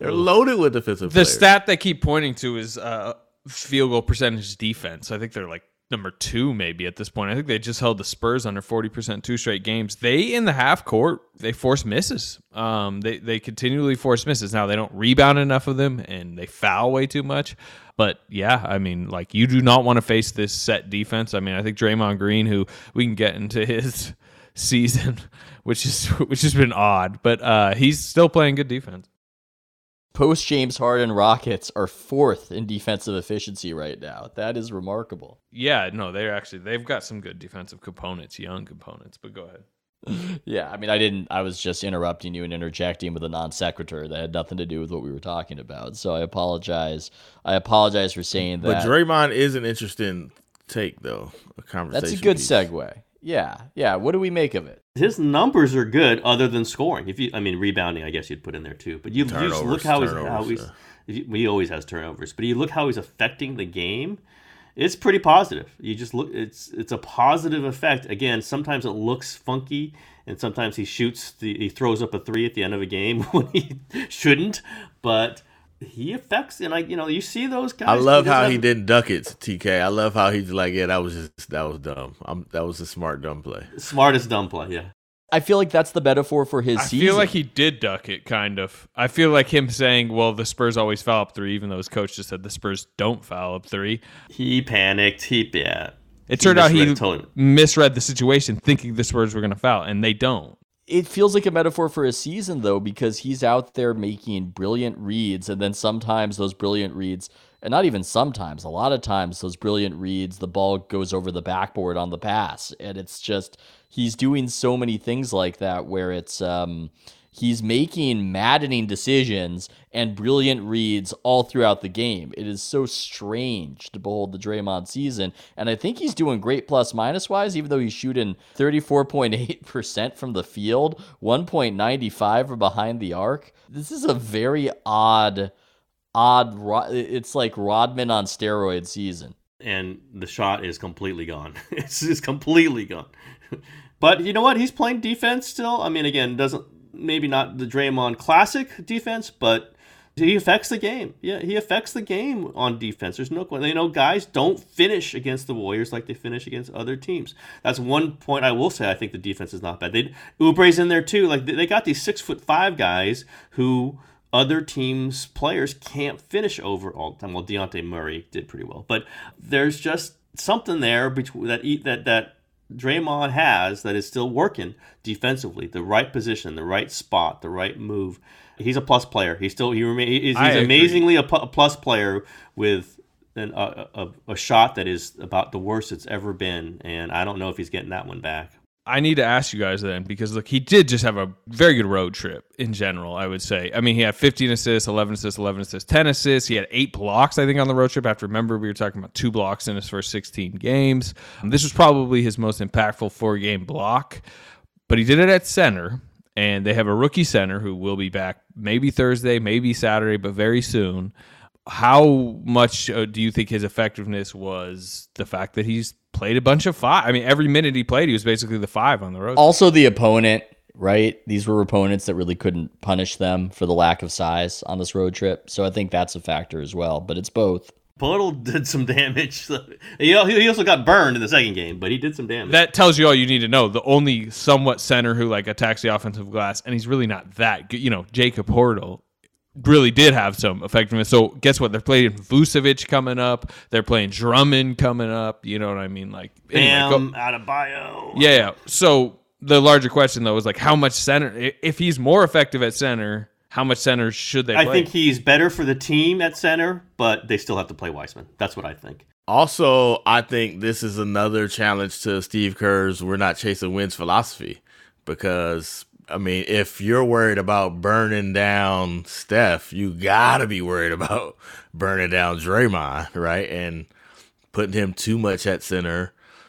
They're loaded with defensive The players. stat they keep pointing to is field goal percentage defense. I think they're like number 2 maybe at this point. I think they just held the Spurs under 40% 2 straight games. They, in the half court, they force misses. They continually force misses. Now, they don't rebound enough of them, and they foul way too much. But, yeah, I mean, like, you do not want to face this set defense. I mean, I think Draymond Green, who we can get into his season, which has been odd, but he's still playing good defense. Post James Harden Rockets are 4th in defensive efficiency right now. That is remarkable. Yeah, no, they've got some good defensive components, young components, but go ahead. Yeah, I mean, I was just interrupting you and interjecting with a non sequitur that had nothing to do with what we were talking about. So I apologize. For saying that. But Draymond is an interesting take, though, a conversation. That's a good piece. segue. Yeah. What do we make of it? His numbers are good, other than scoring. Rebounding, I guess you'd put in there too. But you just look how he always has turnovers. But you look how he's affecting the game. It's pretty positive. You just look. It's a positive effect. Again, sometimes it looks funky, and sometimes he throws up a 3 at the end of a game when he shouldn't. But he affects, and you see those guys. I love how he didn't duck it, TK. I love how he's like, yeah, that was dumb. That was a smart dumb play. Smartest dumb play, yeah. I feel like that's the metaphor for his season. I feel like he did duck it, kind of. I feel like him saying, well, the Spurs always foul up 3, even though his coach just said the Spurs don't foul up 3. He panicked. It turned out he misread the situation, thinking the Spurs were going to foul, and they don't. It feels like a metaphor for his season, though, because he's out there making brilliant reads, and then sometimes those brilliant reads, and not even sometimes, a lot of times those brilliant reads, the ball goes over the backboard on the pass, and it's just, he's doing so many things like that where it's, he's making maddening decisions and brilliant reads all throughout the game. It is so strange to behold the Draymond season. And I think he's doing great plus-minus wise, even though he's shooting 34.8% from the field, 1.95 from behind the arc. This is a very odd, it's like Rodman on steroid season. And the shot is completely gone. It's completely gone. But you know what? He's playing defense still. I mean, again, maybe not the Draymond classic defense, but he affects the game. Yeah, he affects the game on defense. There's no question. Guys don't finish against the Warriors like they finish against other teams. That's one point I will say. I think the defense is not bad. Oubre's in there too. Like they got these 6'5" guys who other teams' players can't finish over all the time. Well, Dejounte Murray did pretty well, but there's just something there between that Draymond has that is still working defensively. The right position, the right spot, the right move. He's a plus player. He's amazingly a plus player with a shot that is about the worst it's ever been, and I don't know if he's getting that one back. I need to ask you guys then, because look, he did just have a very good road trip in general, I would say. I mean, he had 15 assists, 11 assists, 10 assists. He had 8 blocks, I think, on the road trip. I have to remember we were talking about 2 blocks in his first 16 games. This was probably his most impactful 4-game block, but he did it at center, and they have a rookie center who will be back maybe Thursday, maybe Saturday, but very soon. How much do you think his effectiveness was the fact that he's played a bunch of 5? I mean, every minute he played, he was basically the 5 on the road. Also the opponent, right? These were opponents that really couldn't punish them for the lack of size on this road trip. So I think that's a factor as well, but it's both. Poeltl did some damage. He also got burned in the second game, but he did some damage. That tells you all you need to know. The only somewhat center who attacks the offensive glass, and he's really not that good. Jakob Poeltl really did have some effectiveness. So guess what? They're playing Vucevic coming up. They're playing Drummond coming up. You know what I mean? Bam, Adebayo. Yeah. So the larger question, though, is how much center, if he's more effective at center, how much center should they play? I think he's better for the team at center, but they still have to play Wiseman. That's what I think. Also, I think this is another challenge to Steve Kerr's "we're not chasing wins" philosophy, because I mean, if you're worried about burning down Steph, you gotta be worried about burning down Draymond, right? And putting him too much at center,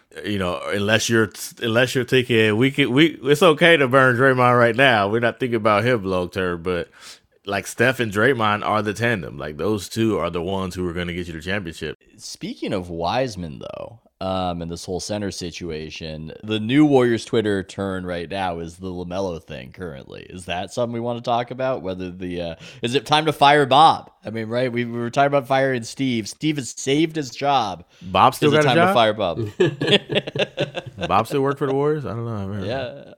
unless you're thinking it's okay to burn Draymond right now. We're not thinking about him long term, but Steph and Draymond are the tandem. Those two are the ones who are going to get you the championship. Speaking of Wiseman, though, and this whole center situation. The new Warriors Twitter turn right now is the LaMelo thing currently. Is that something we want to talk about? Whether is it time to fire Bob? I mean, right? We were talking about firing Steve. Steve has saved his job. Bob still got a job? Time to fire Bob. Bob still work for the Warriors? I don't know. Yeah.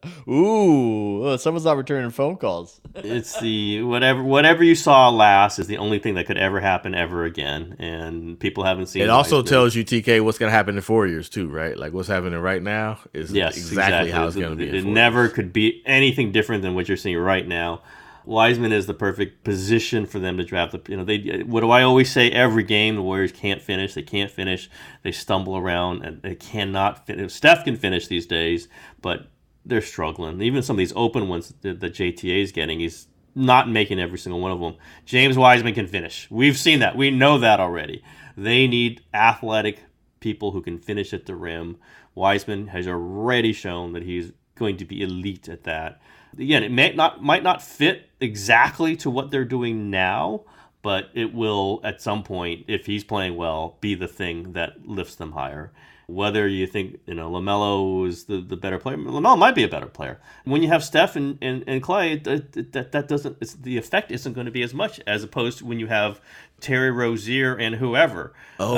Ooh, someone's not returning phone calls. It's the whatever you saw last is the only thing that could ever happen ever again, and people haven't seen. It also tells you, TK, what's going to happen in 4 years too, right? Like what's happening right now is exactly how it's going to be. It never could be anything different than what you're seeing right now. Wiseman is the perfect position for them to draft. What do I always say? Every game, the Warriors can't finish. They can't finish. They stumble around, and they cannot finish. Steph can finish these days, but they're struggling. Even some of these open ones that JTA is getting, he's not making every single one of them. James Wiseman can finish. We've seen that. We know that already. They need athletic people who can finish at the rim. Wiseman has already shown that he's going to be elite at that. Again, it might not fit exactly to what they're doing now, but it will at some point, if he's playing well, be the thing that lifts them higher. Whether you think LaMelo is the better player, LaMelo might be a better player. When you have Steph and Clay, that doesn't. The effect isn't going to be as much as opposed to when you have Terry Rozier and whoever.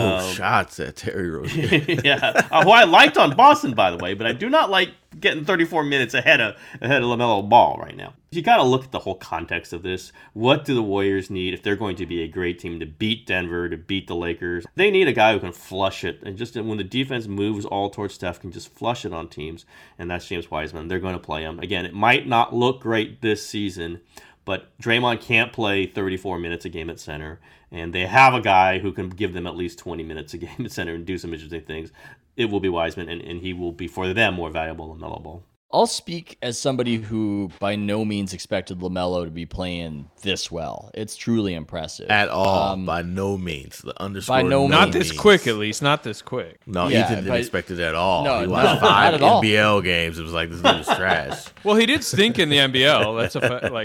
Shots at Terry Rozier. Yeah, who I liked on Boston, by the way, but I do not like getting 34 minutes ahead of LaMelo Ball right now. You got to look at the whole context of this. What do the Warriors need if they're going to be a great team to beat Denver, to beat the Lakers? They need a guy who can flush it, and just when the defense moves all towards Steph, can just flush it on teams, and that's James Wiseman. They're going to play him. Again, it might not look great this season, but Draymond can't play 34 minutes a game at center, and they have a guy who can give them at least 20 minutes a game at center and do some interesting things. It will be Wiseman, and he will be, for them, more valuable than LaMelo Ball. I'll speak as somebody who by no means expected LaMelo to be playing this well. It's truly impressive. At all. By no means. The underscore. By no not means. this quick, at least. Not this quick. No, Ethan didn't expect it at all. No, he watched 5 not at all. NBL games. It was like, this dude is trash. Well, he did stink in the NBL. That's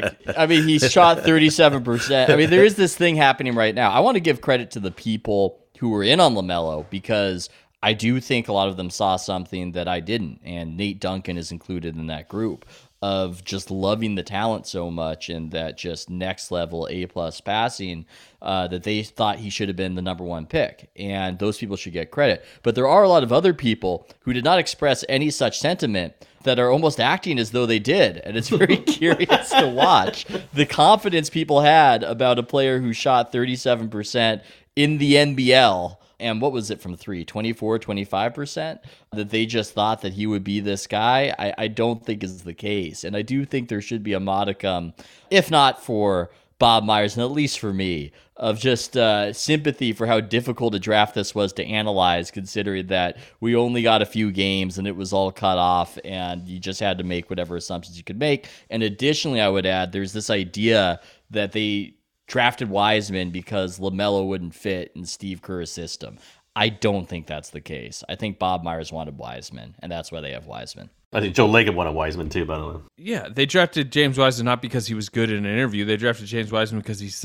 I mean, he shot 37%. I mean, there is this thing happening right now. I want to give credit to the people who were in on LaMelo because I do think a lot of them saw something that I didn't, and Nate Duncan is included in that group of just loving the talent so much and that just next level A+ passing that they thought he should have been the number 1 pick, and those people should get credit. But there are a lot of other people who did not express any such sentiment that are almost acting as though they did, and it's very curious to watch the confidence people had about a player who shot 37% in the NBL. And what was it from 3? 24, 25%? That they just thought that he would be this guy? I don't think is the case. And I do think there should be a modicum, if not for Bob Myers, and at least for me, of just sympathy for how difficult a draft this was to analyze, considering that we only got a few games and it was all cut off and you just had to make whatever assumptions you could make. And additionally, I would add, there's this idea that they drafted Wiseman because LaMelo wouldn't fit in Steve Kerr's system. I don't think that's the case. I think Bob Myers wanted Wiseman, and that's why they have Wiseman. I think Joe Lacob wanted Wiseman too, by the way. Yeah, they drafted James Wiseman not because he was good in an interview. They drafted James Wiseman because he's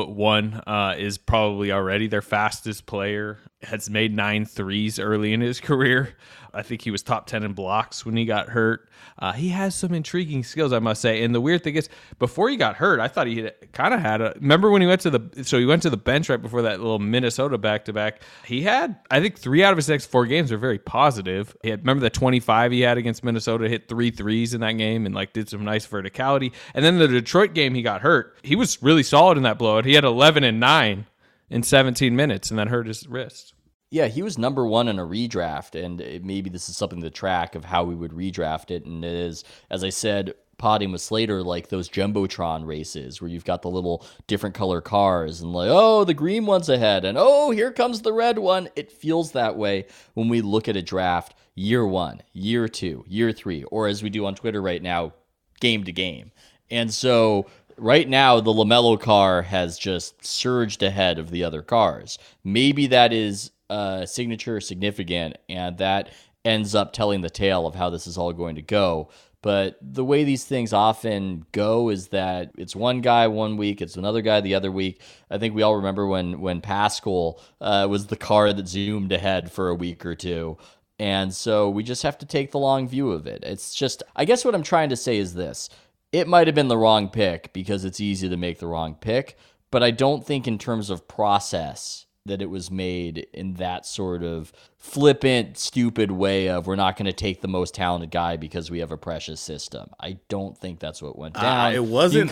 7'1", is probably already their fastest player, has made 9 threes early in his career. I think he was top 10 in blocks when he got hurt. He has some intriguing skills, I must say. And the weird thing is, before he got hurt, I thought he kind of had a... Remember when he went to the bench right before that little Minnesota back-to-back? He had, I think, 3 out of his next 4 games are very positive. Remember the 25 he had against Minnesota, hit 3 threes in that game and did some nice verticality. And then the Detroit game, he got hurt. He was really solid in that blowout. He had 11 and 9 in 17 minutes and then hurt his wrist. Yeah, he was number 1 in a redraft, and maybe this is something to track of how we would redraft it. And it is, as I said, potting with Slater, like those Jumbotron races where you've got the little different color cars and the green one's ahead and here comes the red one. It feels that way when we look at a draft year 1, year 2, year 3, or as we do on Twitter right now, game to game. And so right now, the LaMelo car has just surged ahead of the other cars. Maybe that is signature significant, and that ends up telling the tale of how this is all going to go. But the way these things often go is that it's one guy one week, it's another guy the other week. I think we all remember when Pascal was the car that zoomed ahead for a week or two. And so we just have to take the long view of it. It's just, I guess what I'm trying to say is this. It might have been the wrong pick because it's easy to make the wrong pick, but I don't think in terms of process that it was made in that sort of flippant, stupid way of we're not going to take the most talented guy because we have a precious system. I don't think that's what went down. It wasn't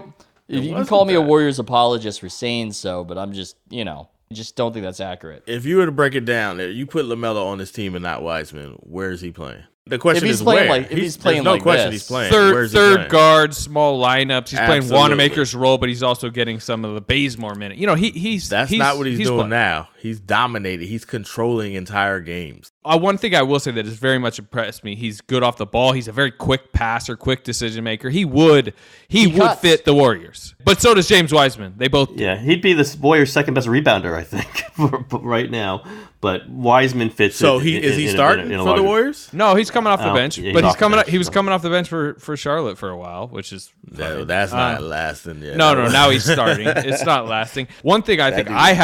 You can call me a Warriors apologist for saying so, but I'm just, I just don't think that's accurate. If you were to break it down, you put LaMelo on this team and not Wiseman, where is he playing? The question is where. If he's playing no like question this. he's playing. Third guard, small lineups. He's playing Absolutely. Wanamaker's role, but he's also getting some of the Bazemore minute. That's not what he's doing playing. now. He's dominating. He's controlling entire games. One thing I will say that has very much impressed me, he's good off the ball. He's a very quick passer, quick decision maker. He would fit the Warriors. But so does James Wiseman. They both do. Yeah, he'd be the Warriors' second best rebounder, I think, right now. But Wiseman fits. So is he starting for the Warriors? No, he's coming off the bench. Yeah, But he was coming off the bench for Charlotte for a while, which is No, that's not lasting yet. No, now he's starting. It's not lasting. One thing I think I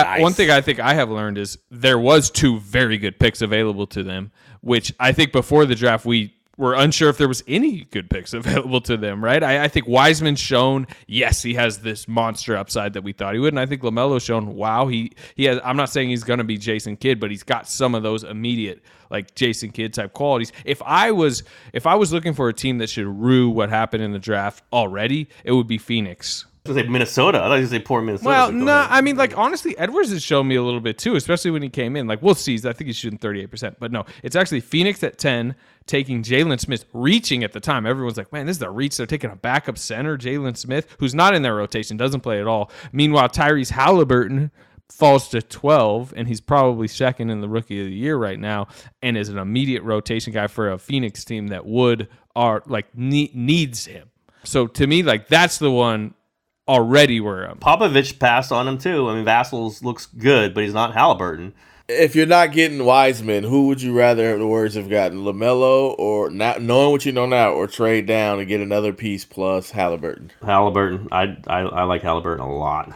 have learned is there was 2 very good picks available to them, which I think before the draft we were unsure if there was any good picks available to them, right? I think Wiseman's shown, yes, he has this monster upside that we thought he would, and I think LaMelo's shown, wow, he has. I'm not saying he's going to be Jason Kidd, but he's got some of those immediate like Jason Kidd type qualities. If I was looking for a team that should rue what happened in the draft already, it would be Phoenix. I was going to say Minnesota. I thought you were going to say poor Minnesota. Well, no, I mean, like, honestly, Edwards has shown me a little bit, too, especially when he came in. Like, we'll see. I think he's shooting 38%. But no, it's actually Phoenix at 10, taking Jalen Smith, reaching at the time. Everyone's like, man, this is a reach. They're taking a backup center, Jalen Smith, who's not in their rotation, doesn't play at all. Meanwhile, Tyrese Halliburton falls to 12, and he's probably second in the Rookie of the Year right now, and is an immediate rotation guy for a Phoenix team that needs him. So to me, like, that's the one already where Popovich passed on him too. I mean, Vassals looks good, but he's not Halliburton. If you're not getting Wiseman, who would you rather the Warriors have gotten? LaMelo, or not knowing what you know now, or trade down and get another piece plus Halliburton? Halliburton. I like Halliburton a lot.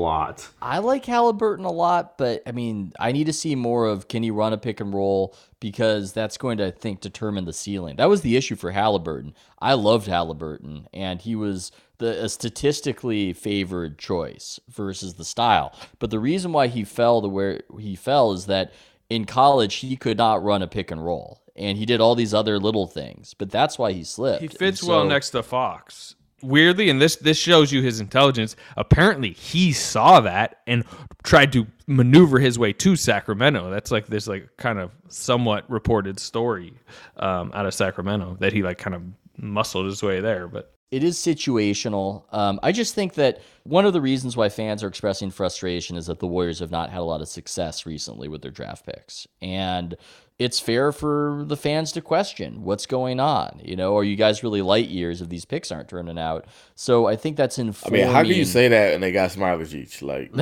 I like Halliburton a lot, but I mean, I need to see more of can he run a pick and roll, because that's going to, I think, determine the ceiling. That was the issue for Halliburton. I loved Halliburton, and he was a statistically favored choice versus the style. But the reason why he fell to where he fell is that in college, he could not run a pick and roll, and he did all these other little things, but that's why he slipped. He fits well next to Fox. Weirdly, and this shows you his intelligence, apparently he saw that and tried to maneuver his way to Sacramento. That's like this like kind of somewhat reported story out of Sacramento that he like kind of muscled his way there. But it is situational. I just think that one of the reasons why fans are expressing frustration is that the Warriors have not had a lot of success recently with their draft picks. And it's fair for the fans to question what's going on. Are you guys really light years if these picks aren't turning out? So I think that's informing. I mean, how can you say that and they got Smilers each? Like,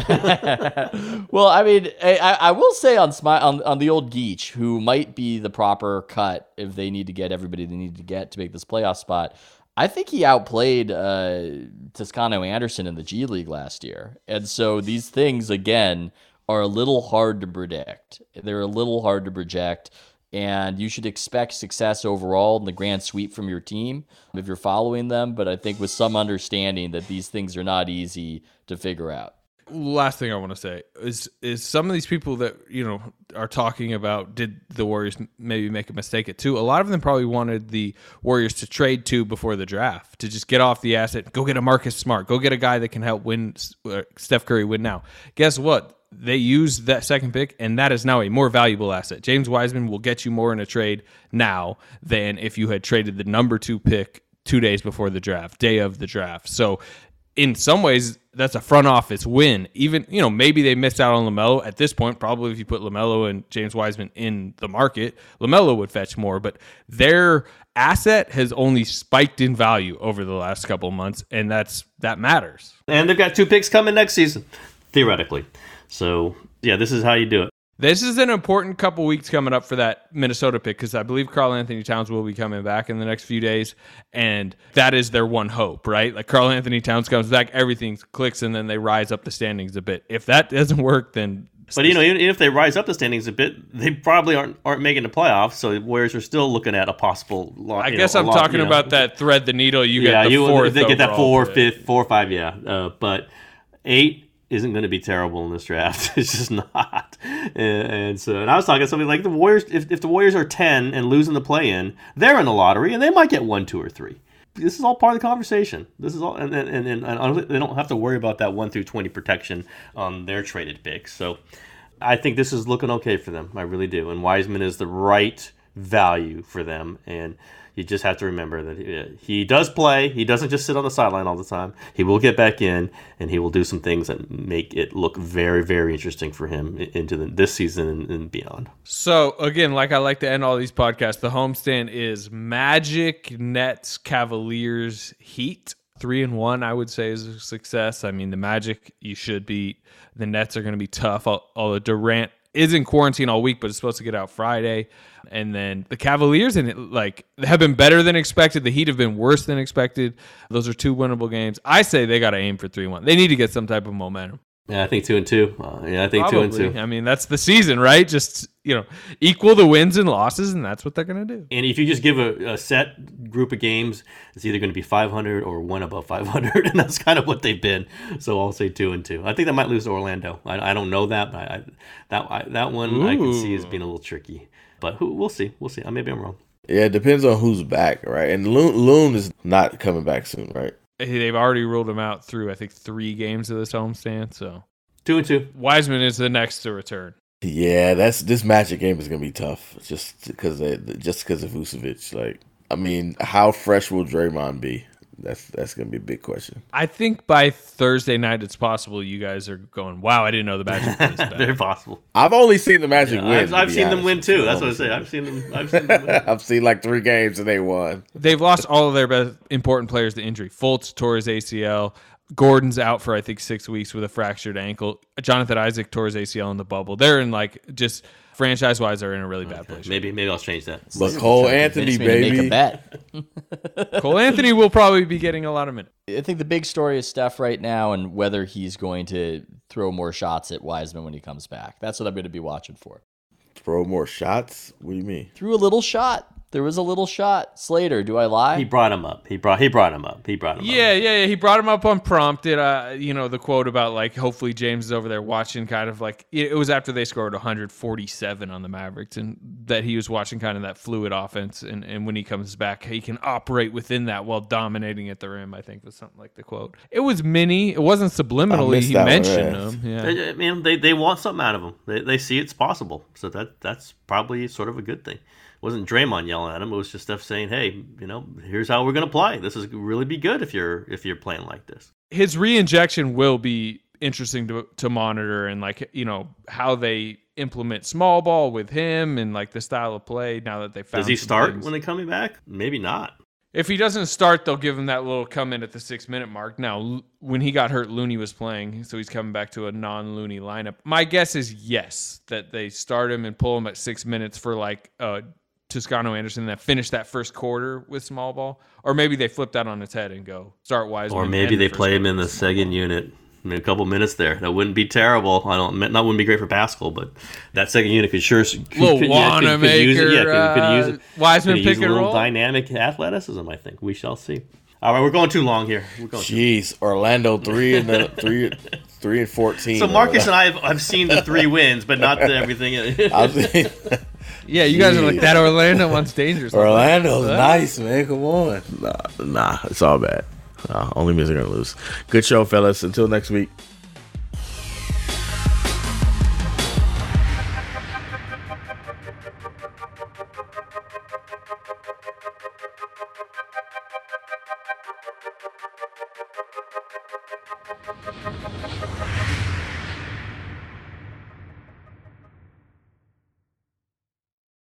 well, I mean, I will say on the old Geach, who might be the proper cut if they need to get everybody they need to get to make this playoff spot. I think he outplayed Toscano Anderson in the G League last year. And so these things, again, are a little hard to predict. They're a little hard to project, and you should expect success overall in the grand sweep from your team if you're following them, but I think with some understanding that these things are not easy to figure out. Last thing I want to say is some of these people that are talking about did the Warriors maybe make a mistake at 2. A lot of them probably wanted the Warriors to trade 2 before the draft, to just get off the asset, go get a Marcus Smart, go get a guy that can help win Steph Curry win now. Guess what? They used that second pick, and that is now a more valuable asset. James Wiseman will get you more in a trade now than if you had traded the number 2 pick 2 days before the draft, day of the draft. So in some ways, that's a front office win. Even, maybe they missed out on LaMelo. At this point, probably if you put LaMelo and James Wiseman in the market, LaMelo would fetch more. But their asset has only spiked in value over the last couple of months, and that matters. And they've got 2 picks coming next season, theoretically. So, yeah, this is how you do it. This is an important couple weeks coming up for that Minnesota pick because I believe Karl-Anthony Towns will be coming back in the next few days, and that is their one hope, right? Like Karl-Anthony Towns comes back, everything clicks, and then they rise up the standings a bit. If that doesn't work, then... But, even if they rise up the standings a bit, they probably aren't making the playoffs, so the Warriors are still looking at a possible... I guess I'm talking about that thread the needle. You get the fourth if they get that overall 4 or 5, yeah. But 8 isn't going to be terrible in this draft. It's just not. And I was talking to somebody like the Warriors. If the Warriors are 10 and losing the play-in, they're in the lottery, and they might get 1, 2, or 3. This is all part of the conversation. This is all, and they don't have to worry about that 1 through 20 protection on their traded picks. So I think this is looking okay for them. I really do. And Wiseman is the right value for them. And you just have to remember that he does play. He doesn't just sit on the sideline all the time. He will get back in, and he will do some things that make it look very, very interesting for him into this season and beyond. So, again, like I like to end all these podcasts, the homestand is Magic, Nets, Cavaliers, Heat. 3-1, I would say, is a success. I mean, the Magic you should beat. The Nets are going to be tough. Although Durant is in quarantine all week, but is supposed to get out Friday. And then the Cavaliers have been better than expected. The Heat have been worse than expected. Those are 2 winnable games. I say they got to aim for 3-1. They need to get some type of momentum. Yeah, I think 2-2. I think Probably. 2-2. I mean, that's the season, right? Just, equal the wins and losses, and that's what they're going to do. And if you just give a set group of games, it's either going to be 500 or 1 above 500, and that's kind of what they've been. So I'll say 2-2. I think they might lose to Orlando. I don't know that, but that one I can see as being a little tricky. But we'll see. We'll see. Maybe I'm wrong. Yeah, it depends on who's back, right? And Loon is not coming back soon, right? They've already ruled him out through, I think, 3 games of this homestand. So 2-2. Wiseman is the next to return. Yeah, this Magic game is gonna be tough, just because of Vucevic. How fresh will Draymond be? That's gonna be a big question. I think by Thursday night, it's possible you guys are going, wow, I didn't know the Magic was bad. Very possible. I've only seen the Magic win. I've seen them win too. That's what I say. I've seen them win. I've seen like 3 games and they won. They've lost all of their best important players to injury. Fultz tore his ACL. Gordon's out for, I think, 6 weeks with a fractured ankle. Jonathan Isaac tore his ACL in the bubble. They're in just franchise-wise, they're in a really bad place. Maybe I'll change that. But Cole Anthony, baby. Make a bet. Cole Anthony will probably be getting a lot of minutes. I think the big story is Steph right now and whether he's going to throw more shots at Wiseman when he comes back. That's what I'm going to be watching for. Throw more shots? What do you mean? Threw a little shot. There was a little shot. Slater, do I lie? He brought him up. He brought him up. Yeah. He brought him up unprompted. The quote about hopefully James is over there watching kind of it was after they scored 147 on the Mavericks and that he was watching kind of that fluid offense. And when he comes back, he can operate within that while dominating at the rim, I think was something like the quote. It was mini. It wasn't subliminally. He mentioned him. Yeah. I mean, they want something out of him. They see it's possible. So that's probably sort of a good thing. It wasn't Draymond yelling at him. It was just Steph saying, "Hey, here's how we're going to play. This is really be good if you're playing like this." His re-injection will be interesting to monitor and how they implement small ball with him and the style of play now that they found. Does he start when they're coming back? Maybe not. If he doesn't start, they'll give him that little come in at the 6-minute mark. Now, when he got hurt, Looney was playing, so he's coming back to a non-Looney lineup. My guess is yes, that they start him and pull him at 6 minutes for Toscano Anderson that finished that first quarter with small ball, or maybe they flip that on its head and go start Wiseman. Or maybe they play him in the second unit. A couple minutes there. That wouldn't be terrible. Wouldn't be great for Pascal, but that second unit could use it. Yeah, could Wiseman pick and roll. A little dynamic athleticism. I think we shall see. All right, we're going too long here. Jeez, Orlando 3 and 14. So Marcus and I have seen the 3 wins, but not everything. Yeah, you guys are like that. Orlando one's dangerous. Orlando's nice, man. Come on. Nah, it's all bad. Only means they're gonna lose. Good show, fellas. Until next week. Thank you.